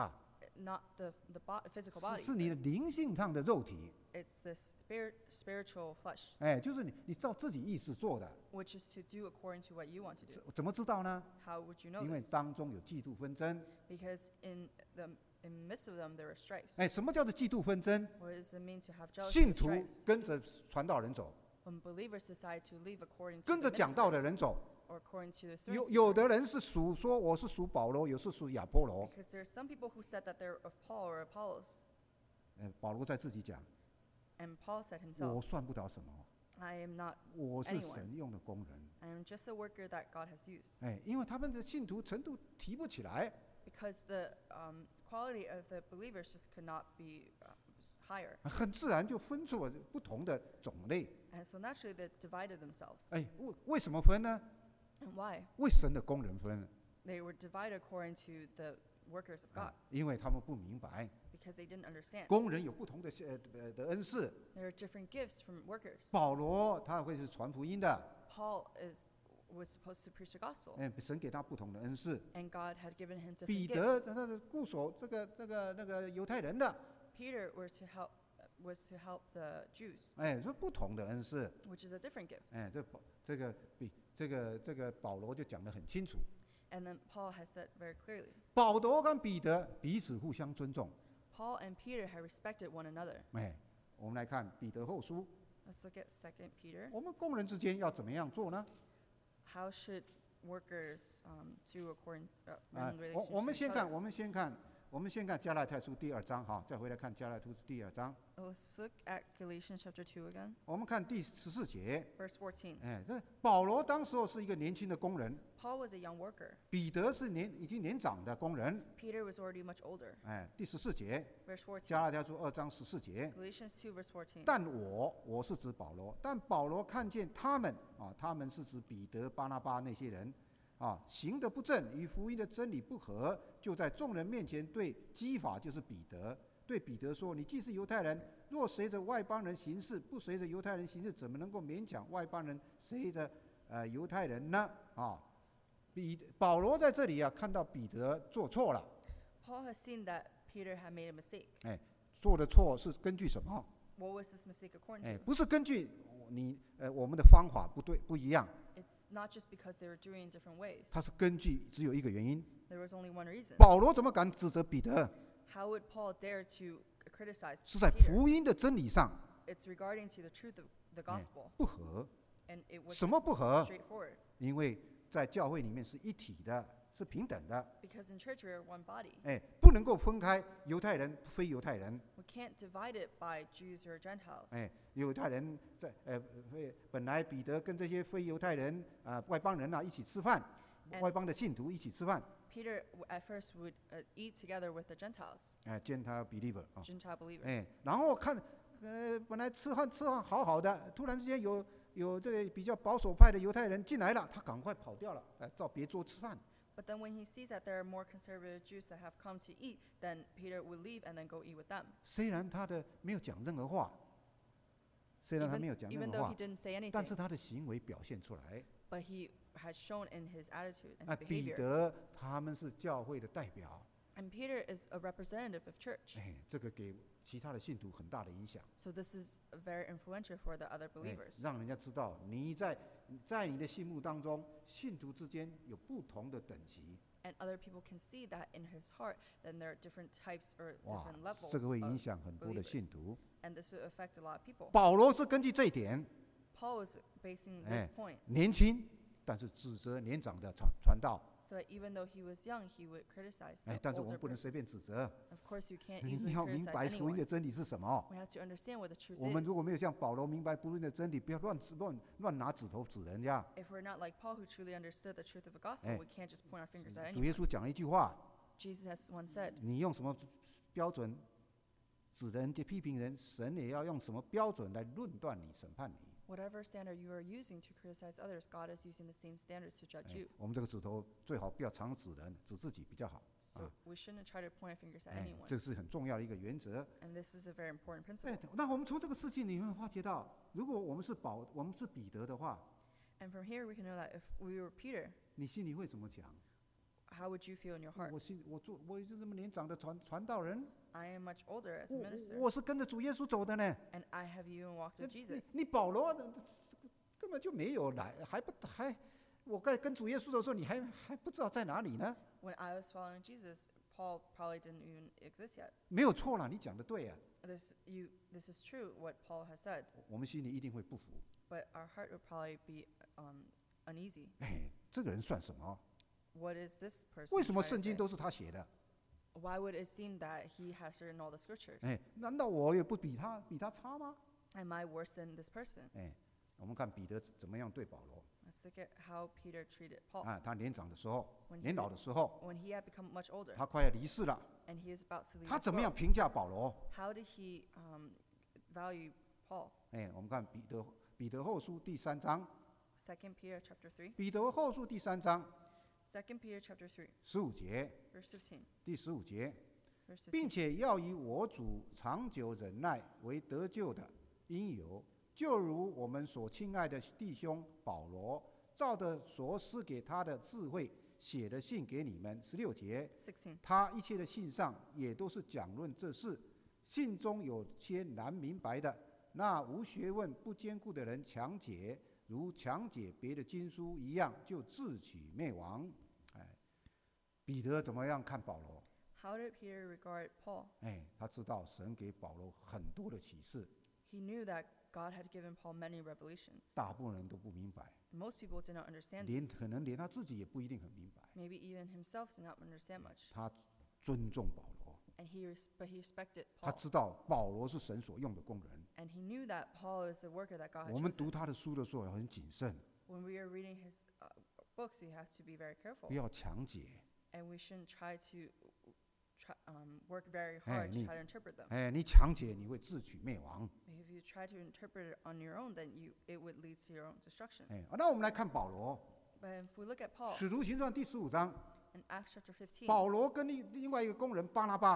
not the the bo- physical 是 body. 是你的灵性上的肉体， It's the spirit, spiritual flesh, 哎，就是你你照自己意思做的， which is to do according to what you want to do. 怎怎么知道呢？ How would you know 因为 this? 当中有嫉妒纷争。 Because in the in the midst of them there are strifes. 哎，什么叫做嫉妒纷争？ What does it mean to have jealousy 信 and 徒 strifes? 跟着传道人走， When believers decide to live according to 跟 the 着讲道的人 ministers 走。 or according to the service 有有的 leaders. 人是属说我是属保罗，有是属亚波罗。 Because there are some people who said that they're of Paul or Apollos, 呃，保罗在自己讲， and Paul said 我 himself, 算不了什么， I am not, 我是 anyone 神用的工人。 I am just a worker that God has used. 哎，因为他们的信徒程度提不起来， Because the um, quality of the believers just could not be uh, higher. 很自然就分出了不同的种类。 And so naturally they divided themselves. 哎，为为什么分呢？ And why? 为神的工人分， They were divided according to the workers of 啊 God, 因为他们不明白， because they didn't understand. 工人有不同的呃呃的恩赐。 There are different gifts from workers. 保罗他会是传福音的， Paul is was supposed to preach the gospel, 哎，神给他不同的恩赐。 and God had given him 彼 different 得 gifts. 他是固守这个这个那个犹太人的， Peter were to help uh, was to help the Jews, 哎，说不同的恩赐。 which is a different gift. 哎，这保这个比这个这个保罗就讲得很清楚。 And then Paul has said very clearly, 保罗跟彼得彼此互相尊重。 Paul and Peter had respected one another. 哎，我们来看彼得后书， Let's look at Second Peter. 我们工人之间要怎么样做呢？ How should workers um, do according uh, 啊 in， 我 relation 我们 to 先 each 看， other? 我们先看，我们先看加拉太书第二章哈，再回来看加拉太书第二章， Let's look at Galatians chapter two again, 我们看第十四节。 verse fourteen. 哎，这保罗当时候是一个年轻的工人， Paul was a young worker. 彼得是年已经年长的工人。 Peter was already much older. 哎，第十四节， Verse fourteen. 加拉太书二章十四节。 Galatians two, verse fourteen. 但我我是指保罗，但保罗看见他们啊，他们是指彼得、巴拿巴那些人啊，行得不正，与福音的真理不合，就在众人面前对基法，就是彼得，对彼得说：“你既是犹太人，若随着外邦人行事，不随着犹太人行事，怎么能够勉强外邦人随着呃犹太人呢？”啊，彼保罗在这里啊，看到彼得做错了， Paul has seen that Peter had made a mistake. 哎，做的错是根据什么？ What was this mistake according 哎， to? 不是根据你呃我们的方法不对不一样。 It's not just because they were doing in different ways. 他是根据只有一个原因， There was only one reason. 保罗怎么敢指责彼得？ How would Paul dare to criticize 是在 Peter? 福音的真理上 It's regarding to the truth of the gospel, 不合。 and it was 什么不合？ straightforward. 因为在教会里面是一体的，是平等的， Because in church we are one body. 哎，不能够分开犹太人、非犹太人。 We can't divide it by Jews or Gentiles. 哎，犹太人在呃，非本来彼得跟这些非犹太人啊、外邦人啊一起吃饭， And- 外邦的信徒一起吃饭， Peter w- at first would uh, eat together with the Gentiles, 哎，Gentile believer 啊， Gentile believers. 哎，然后看，呃，本来吃饭吃饭好好的，突然之间有有这个比较保守派的犹太人进来了，他赶快跑掉了，哎，到别桌吃饭。 But then when he sees that there are more conservative Jews that have come to eat, then Peter would leave and then go eat with them. 虽然他的没有讲任何话，虽然他 Even, 没有讲 even 任何 though 话 he，didn't say 但是 anything, 他的行为表现出来。 but he has shown in his attitude and 哎， his 彼 behavior. 得他们是教会的代表， And Peter is a representative of church. 哎，这个给其他的信徒很大的影响， So this is very influential for the other 哎 believers. 让人家知道你在在你的心目当中，信徒之间有不同的等级。 And other people can see that in his heart, then there are different types or 哇 different，levels 这个会影 of, 响很多的 believers. 信徒。 and this will affect a lot of people. 保罗是根据这一点， Paul was basing 哎 this point, 年轻，但是指责年长的传传道， so that even though he was young, he would criticize 哎 the， 但是我 older 们不能 person. 随便指责， Of course, you can't 你 easily 要明 criticize 白福音 anyone. 的真理是什么。 We have to understand what the truth 我们 is. 如果没有像保罗明白福音的真理，不要乱指乱乱拿指头指人家。 If we're not like Paul, who truly understood the truth of the gospel, 哎 we can't just point our fingers at 主耶 anyone. 稣讲了一句话， Jesus has once said, 你用什么标准指人家批评人，神也要用什么标准来论断你、审判你。 whatever standard you are using to criticize others, God is using the same standards to judge 哎 you. 我们这个指头最好不要常指人，指自己比较好。 So we shouldn't try to point our fingers at 哎， anyone. 这是很重要的一个原则。 And this is a very important 哎 principle.， 那我们从这个事情里面发觉到，如果我们是保，我们是彼得的话， And from here, we can know that if we were Peter, 你心里会怎么讲？ how would you feel in your heart? 我心我做我也是这么年长的传传道人， I am much older as a 我 minister, 我是跟着主耶稣走的呢。 and I have even walked 你 with 你 Jesus. 你保罗根本就没有来，还不还我跟跟主耶稣的时候，你还还不知道在哪里呢？ When I was following Jesus, Paul probably didn't even exist yet. 没有错了，你讲的对呀、 This you this is true what Paul has said, 我们心里一定会不服。 but our heart would probably be um, uneasy. 哎，这个人算什么？ What is this person? 为什么 trying to 圣经 say? 都是他写的？ Why would it seem that he has written all the scriptures? 哎，难道我也不比他比他差吗？ Am I worse than this person? 哎，我们看彼得怎么样对保罗 Let's look at how Peter treated Paul. 啊？他年长的时候， When he 年老的时候， When he had become much older 他快要离世了， and he was about to leave 他 this 怎么样 world, 评价保罗？ how did he um, value Paul? 哎，我们看彼得彼得后书第三章， Second Peter chapter three. 彼得后书第三章 Second Peter chapter three, 十五节， verse fifteen. 第十五节， Verse 并 fifteen. 且要以我主长久忍耐为得救的因由，就如我们所亲爱的弟兄保罗照着所赐给他的智慧写的信给你们。十六节， Sixteen. 他一切的信上也都是讲论这事，信中有些难明白的，那无学问不坚固的人强解，如强解别的经书一样，就自取灭亡。哎，彼得怎么样看保罗？ How did Peter regard Paul? 哎，他知道神给保罗很多的启示， He knew that God had given Paul many revelations. 大部分人都不明白， Most people did not understand 连 this. 可能连他自己也不一定很明白。 Maybe even himself did not understand much. 他尊重保罗， And he res- but he respected 他 Paul. 知道保罗是神所用的工人。 And he knew that Paul is the worker that God had 我们 chosen. 读他的书的时候要很谨慎， When we are reading his uh, books, we have to be very careful. 不要强解。 And we shouldn't try to try, um, work very Hey, hard to 你- try to interpret them. 哎，你强解你会自取灭亡。 If you try to interpret it on your own, then you it would lead to your own destruction. 哎，啊那我们来看保罗， But if we look at Paul 《使徒行传》第十五章， in Acts chapter fifteen, 保罗跟另另外一个工人巴拿巴，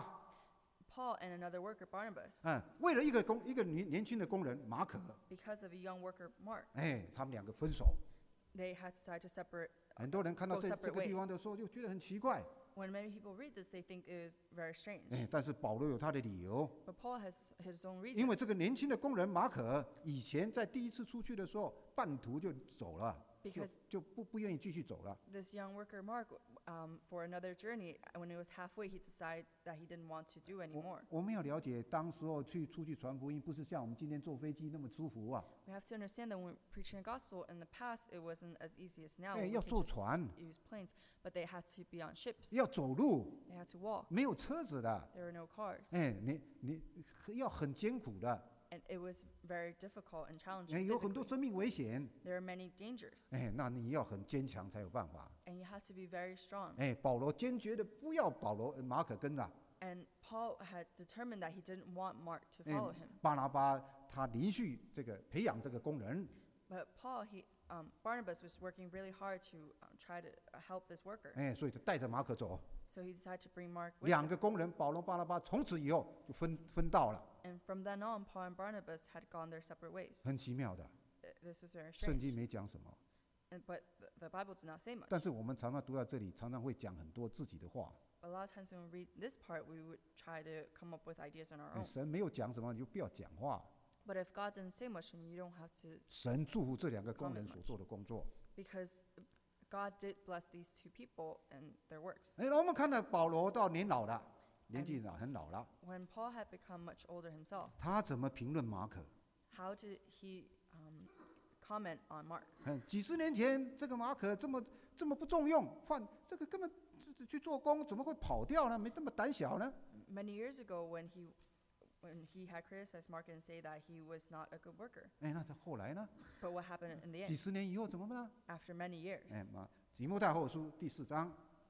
Paul and another worker, Barnabas, 嗯，为了一个工一个年年轻的工人马可， because of a young worker, Mark, 哎，他们两个分手。 they had decided to separate. 很多人看到 Go 这 separate 这个地方 ways. 的时候，就觉得很奇怪。 When many people read this, they think it is very strange. 哎，但是保罗有他的理由， But Paul has his own 因为 reason. 这个年轻的工人马可以前在第一次出去的时候，半途就走了，就 Because 就不不愿意继续走了。 this young worker, Mark, um, for another journey, when it was halfway, he decided that he didn't want to do 我 anymore. 我们要了解，当时候去出去传福音，不是像我们今天坐飞机那么舒服啊， We have to understand that when we're preaching the gospel, in the past, it wasn't as easy as now. 哎， when we 要 can 坐 just 船， use planes, but they had to be on ships. 要走路， They had to walk. 没有车子的， There were no cars. 哎，你你要很艰苦的， And it was very difficult and 哎， challenging 有很多 physically. 生命危险， There are many dangers. 哎，那你要很坚强才有办法。 And you have to be very strong. 哎，保罗坚决的不要保罗呃马可跟了， And Paul had determined that he didn't want Mark to 哎 follow him. 巴拿巴他连续这个培养这个工人， But Paul, he, um, Barnabas was working really hard to um, try to uh, help this worker. 哎，所以他带着马可走， So he decided to bring Mark with 两 him. 个工人保罗巴拿巴从此以后就分分道了， And from then on, Paul and Barnabas had gone their separate ways. 很奇妙的。 Uh, This was very 圣 strange. 经没讲什么， And, but the, the Bible did not say much. 但是我们常常读到这里，常常会讲很多自己的话。 A lot of times when we read this part, we would try to come up with ideas on our 哎 own. 神没有讲什么，你就不要讲话。 But if God didn't say much, then you don't have to, 神祝福这两个工人 Comment 所做的工作。 because God did bless these two people and their works. 哎，那我们看到保罗到年老了，年纪老很老了， When Paul had become much older himself, 他怎么评论马可？ how did he um, comment on Mark? 嗯，几十年前这个马可这么这么不重用，换这个根本这去做工，怎么会跑掉呢？没这么胆小呢？ Many years ago, when he when he had criticized Mark and say that he was not a good worker. 哎，那他后来呢？ But what happened in the 几 end? 十年以后怎么办呢？ After many years. 哎，马提摩太后书第四章，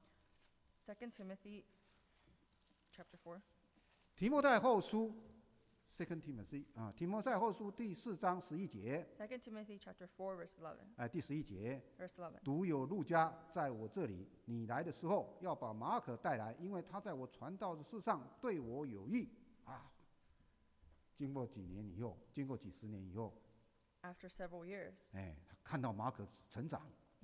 Second Timothy chapter four. 提摩太后书 Second Timothy 啊，提摩太后书第四章十一节， Second Timothy chapter four, verse eleven. 哎，第十一节， Verse eleven. 独有路加在我这里，你来的时候要把马可带来，因为他在我传道的事上对我有益啊。经过几年以后，经过几十年以后， After several years, 哎，他看到马可成长，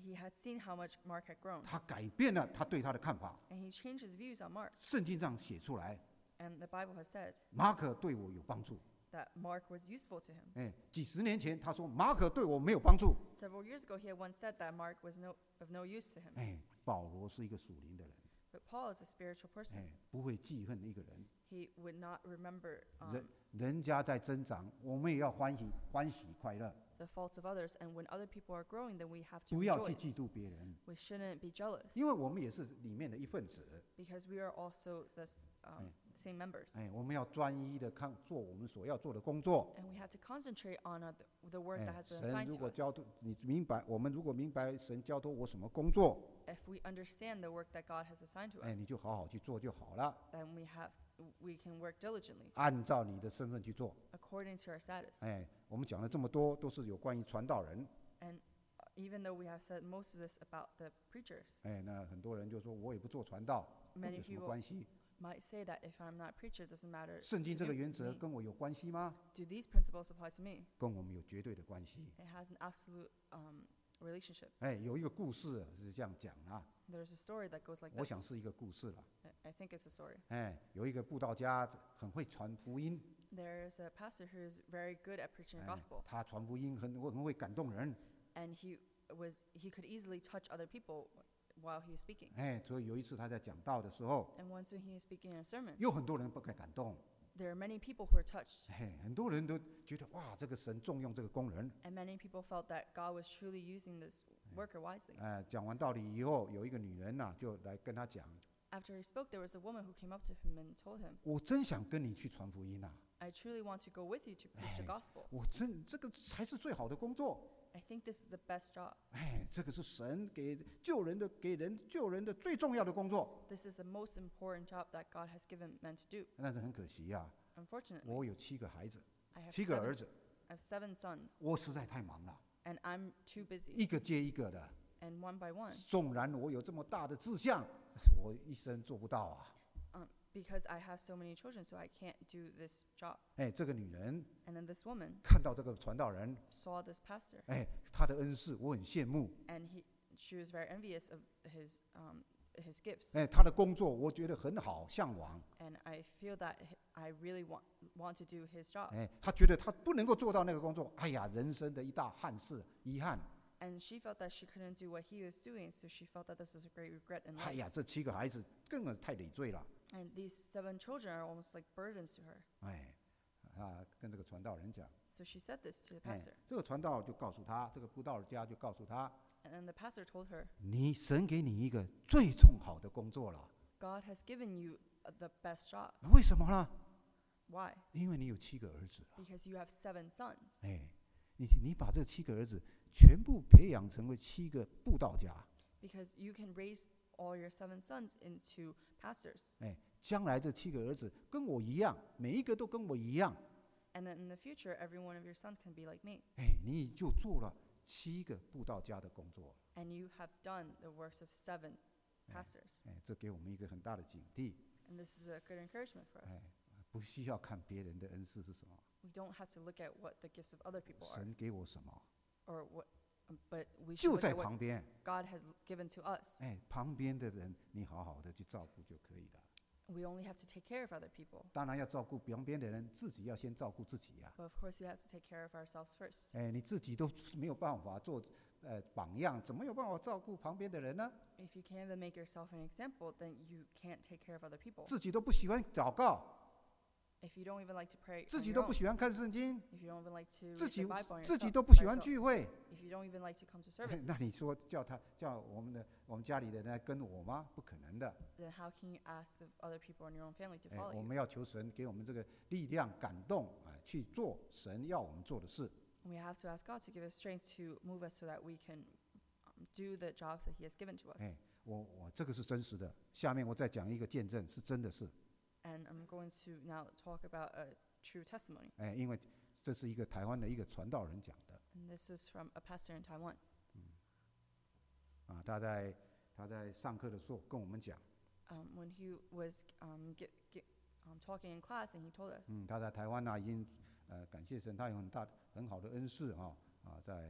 he had seen how much Mark had grown, 他改变了他对他的看法。 and he changed his views on Mark. 圣经上写出来， And the Bible has said 马可对我有帮助。 that Mark was useful to him. 哎，几十年前他说马可对我没有帮助。 Several years ago, he had once said that Mark was no, of no use to him. 哎，保罗是一个属灵的人， But Paul is a spiritual person. 哎，不会记恨一个人。 He would not remember um, 人人家在增长，我们也要欢喜欢喜快乐， the faults of others. And when other people are growing, then we have to 不要去 rejoice. 嫉妒别人， We shouldn't be jealous 因为我们也是里面的一份子。 because we are also the s- um, same members. 哎，我们要专一的看做我们所要做的工作。 And we have to concentrate on uh, the, the work 哎 that，has been 神 assigned 如 to 果 us. 交托你明白，我们如果明白神交托我什么工作， If we understand the work that God has assigned to 哎， us, 你就好好去做就好了， then we have we can work diligently 按照你的身份去做。 according to our status. 哎，我们讲了这么多，都是有关于传道人。 And uh, even though we have said most of this about the preachers, 哎，那很多人就说我也不做传道，跟 Many 有什么 people 关系？ might say that if I'm not a preacher, it doesn't matter. 圣经 to 这个 do 原则 me. 跟我有关系吗？ Do these principles apply to me? 跟我们有绝对的关系。 It has an absolute um, relationship. 哎，有一个故事是这样讲啊， There's a story that goes like 我 this. 想是一个故事了。 I I think it's a story. 哎，有一个布道家很会传福音， There's a pastor who is very good at preaching the 哎 gospel, 他传福音很很会感动人。 and he was he could easily touch other people while he was speaking. 哎，所以有一次他在讲道的时候， And once when he was speaking in a sermon, 有很多人不太感动， there are many people who are touched, 哎，很多人都觉得哇，这个神重用这个工人。 and many people felt that God was truly using this worker wisely. 哎，讲完道理以后，有一个女人呐、就来跟他讲， After he spoke, there was a woman who came up to him and told him, 我真想跟你去传福音呐、 I truly want to go with you to preach the gospel. 我真这个才是最好的工作。 I think this is the best job. 哎，这个是神给救人的，给人救人的最重要的工作。 This is the most important job that God has given men to do. 但是很可惜呀、 Unfortunately, 我有七个孩子， I have 七个 seven, 儿子， I have seven sons, 我实在太忙了， and I'm too busy. 一个接一个的。 And one by one, 纵然我有这么大的志向，我一生做不到啊。 um, because I have so many children, so I can't do this job. 哎，这个女人 And then this woman 看到这个传道人， saw this pastor, 哎，他的恩赐我很羡慕， and he, she was very envious of his, um, his gifts. 哎，他的工作我觉得很好，向往。 And I feel that h- I really want, want to do his job. 哎，他觉得他不能够做到那个工作，哎呀，人生的一大憾事，遗憾。 And she felt that she couldn't do what he was doing, so she felt that this was a great regret in 哎 life. 呀，这七个孩子根本太累赘了。 And these seven children are almost like burdens to her. 哎，啊，跟这个传道人讲， So she said this to the 哎 pastor. ， 这个传道就告诉他，这个布道家就告诉他， And then the pastor told her, 你神给你一个最重好的工作了。 God has given you uh, the best job. 为什么呢？ Why? 因为你有七个儿子啊。 Because you have seven sons. 哎，你你把这七个儿子全部培养成为七个布道家， Because you can raise all your seven sons into pastors. 哎，将来这七个儿子跟我一样，每一个都跟我一样， And then in the future, every one of your sons can be like me. 哎，你就做了七个布道家的工作， And you have done the works of seven pastors. 哎，这给我们一个很大的警惕， And this is a good encouragement for 哎 us.， 不需要看别人的恩赐是什么， We don't have to look at what the gifts of other people are, 神给我什么， or what, um, but we should 就 look 在 at what 旁边， God has given to us. 哎，旁边的人你好好的去照顾就可以了。 We only have to take care of other people. 当然要照顾旁边的人，自己要先照顾自己呀、 But of course, you have to take care of ourselves first. 哎，你自己都没有办法做呃榜样，怎么有办法照顾旁边的人呢？ If you can't even make yourself an example, then you can't take care of other people. 自己都不喜欢祷告， If you don't even like to pray 自 on 己 your 都不 own, 喜欢看圣经， if you don't even like to 自 read 己 the Bible on 自己 yourself, 都不喜 by 欢 yourself, 聚会， if you don't even like to come to 哎 service, 那你说叫他叫我们的我们家里的人来跟我吗？不可能的。 then how can you ask of other people in your own family to 哎， follow 我 you? 们要求神给我们这个力量、感动，哎，去做神要我们做的事。 We have to ask God to give us strength to move us so that we can um, do the jobs that He has given to us. 哎，我我这个是真实的。下面我再讲一个见证，是真的是， And I'm going to now talk about a true testimony. 哎，因为这是一个台湾的一个传道人讲的。 And this was from a pastor in Taiwan. 啊，他在他在上课的时候跟我们讲， Um, when he was um, get, get, um, talking in class, and he told us, 嗯，他在台湾呢、已经呃感谢神，他有很大很好的恩赐啊啊，在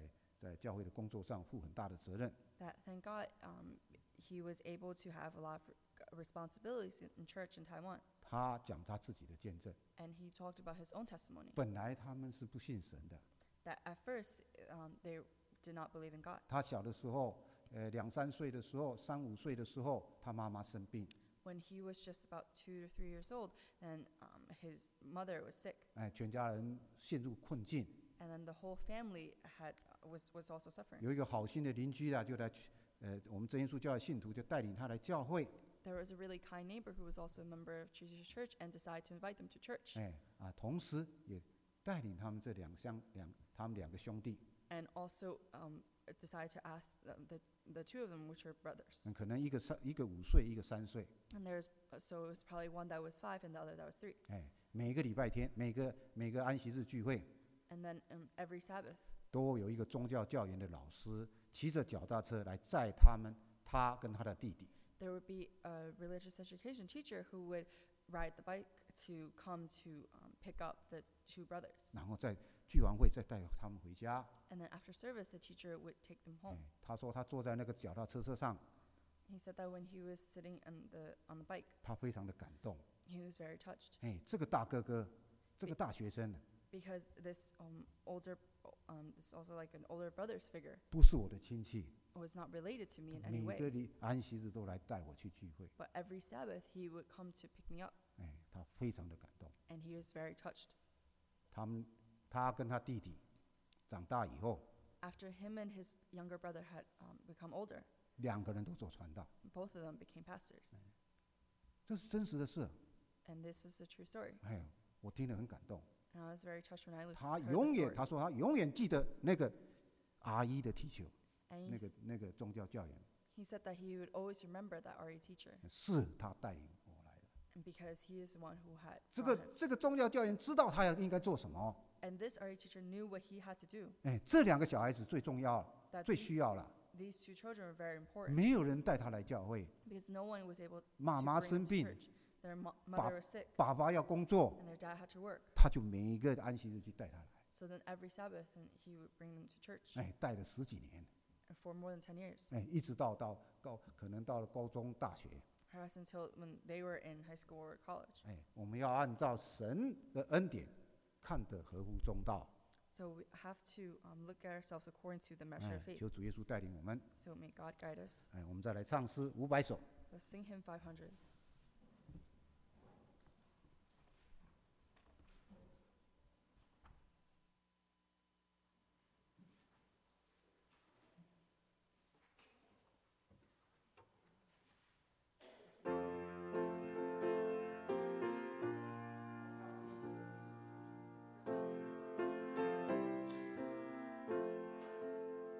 在教会的工作上负很大的责任。 That thank God um, he was able to have a lot of re- responsibilities in, in church in Taiwan. 他讲他自己的见证， And he talked about his own testimony. 本来他们是不信神的。 That at first um, they did not believe in God. 他小的时候，呃，两三岁的时候，三五岁的时候，他妈妈生病， When he was just about two to three years old, then um, his mother was sick. 哎，全家人陷入困境。 And then the whole family had was, was also suffering. 有一个好心的邻居啊，就来，呃，我们真耶稣教会信徒就带领他来教会， There was a really kind neighbor who was also a member of Jesus Church and decided to invite them to church. 哎啊，同时也带领他们这两乡两他们两个兄弟， And also um, decided to ask the, the, the two of them, which are brothers. 嗯可能一个三一个五岁，一个三岁， And there's uh, so it was probably one that was five and the other that was three. 哎，每个礼拜天，每个每个安息日聚会， And then um, every Sabbath, 都有一个宗教教研的老师骑着脚踏车来载他们，他跟他的弟弟。 there would be a religious education teacher who would ride the bike to come to um, pick up the two brothers. 然后在聚完会再带他们回家。 And then after service, the teacher would take them 哎 home.， 他说他坐在那个脚踏车车上， He said that when he was sitting on the on the bike, 他非常的感动。 he was very touched 哎，这个大哥哥，这个大学生， because this um, older, um, this is also like an older brother's figure, 不是我的亲戚， was not related to me in 每 any 个 way. 礼安息日都来带我去聚会。 But every Sabbath, he would come to pick me up, 哎，他非常的感动。 and he was very touched. 他们，他跟他弟弟长大以后， After him and his younger brother had um, become older, 两个人都做传道， both of them became pastors. 这是真实的事。 And this is a true story. 哎，我听得很感动。 And I was very touched when I listened 他 heard the 永远， story. 他说他永远记得那个阿姨的踢球， And 那 he, 个 s- 那个宗教教员， he said that he would always remember that R E teacher, 是他带领我来的。 and because he is the one who had 这 brought 个 him. 这个宗教教员知道他要应该做什么。 And this R E teacher knew what he had to do. 哎，这两个小孩子最重要， That 最 these, 需要了。 these two children were very important 没有人带他来教会， because no one was able to 妈妈 bring 生 them to 病， church. Their mo- mother was sick, 爸爸要工作， and their dad had to work. 他就每一个安息日去带他来。 So then every Sabbath, and he would bring them to church, 哎，带了十几年， and for more than ten years, 哎，一直到到高，可能到了高中、大学。 perhaps until when they were in high school or college. 哎，我们要按照神的恩典，看得合乎中道。 So we have to um, look at ourselves according to the measure 哎 of，faith. 求主耶稣带领我们。 So may God guide us. 哎，我们再来唱诗五百首。 Let's sing hymn five hundred.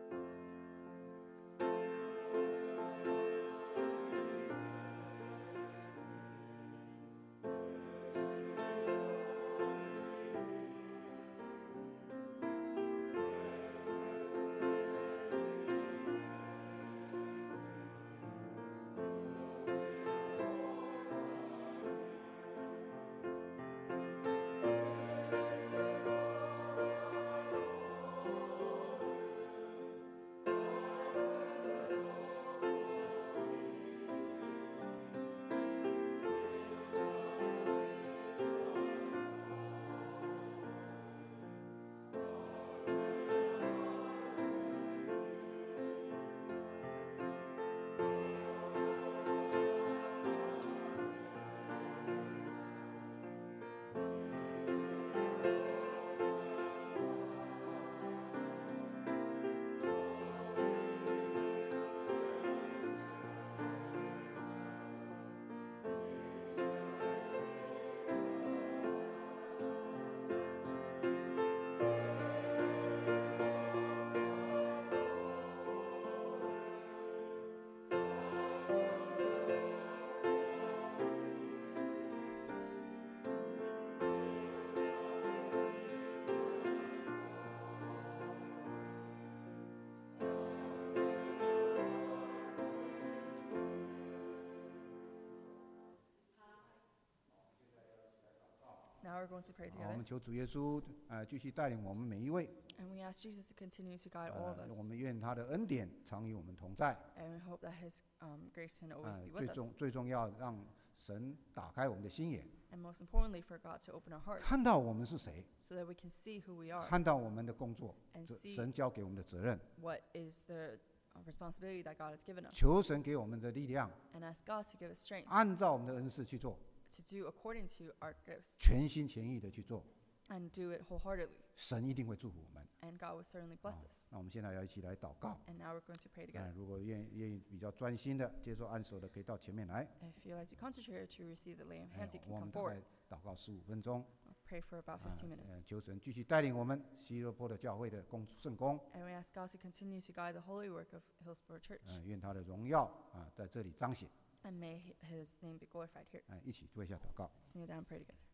Thank now we're going to pray 啊，我 together. 们求主耶稣呃继续带领我们每一位， And we ask Jesus to continue to guide all of 呃， us. 我们愿他的恩典常与我们同在。 And we hope that His um, grace can 呃 always be， 最 with us. 重最重要，让神打开我们的心眼， And most importantly, for God to open our hearts 看到我们是谁， so that we can see who we are 看到我们的工作， and 这 see 神交给我们的责任， what is the uh, responsibility that God has given us. 求神给我们的力量， And ask God to give us strength 按照我们的恩赐去做， to do according to our gifts 全心全意的去做， and do it wholeheartedly. 神一定会祝福我们。 And God will certainly bless 好 us. 那我们现在要一起来祷告。 And now we're going to pray 哎 together. 如果愿意愿意比较专心的接受按手的，可以到前面来。 If you like to concentrate or to receive the lay of 哎 hands, you 我 can 们 come 大 forward. 概祷告十五分钟。 I'll pray for about 啊 fifteen 呃 minutes. 求神继续带领我们希罗波的教会的工圣工。 And we ask God to continue to guide the holy work of Hillsborough Church. 嗯，愿他的荣耀啊在这里彰显。 And may His name be glorified here. 哎，一起跪下祷告。 Let's kneel down and pray together.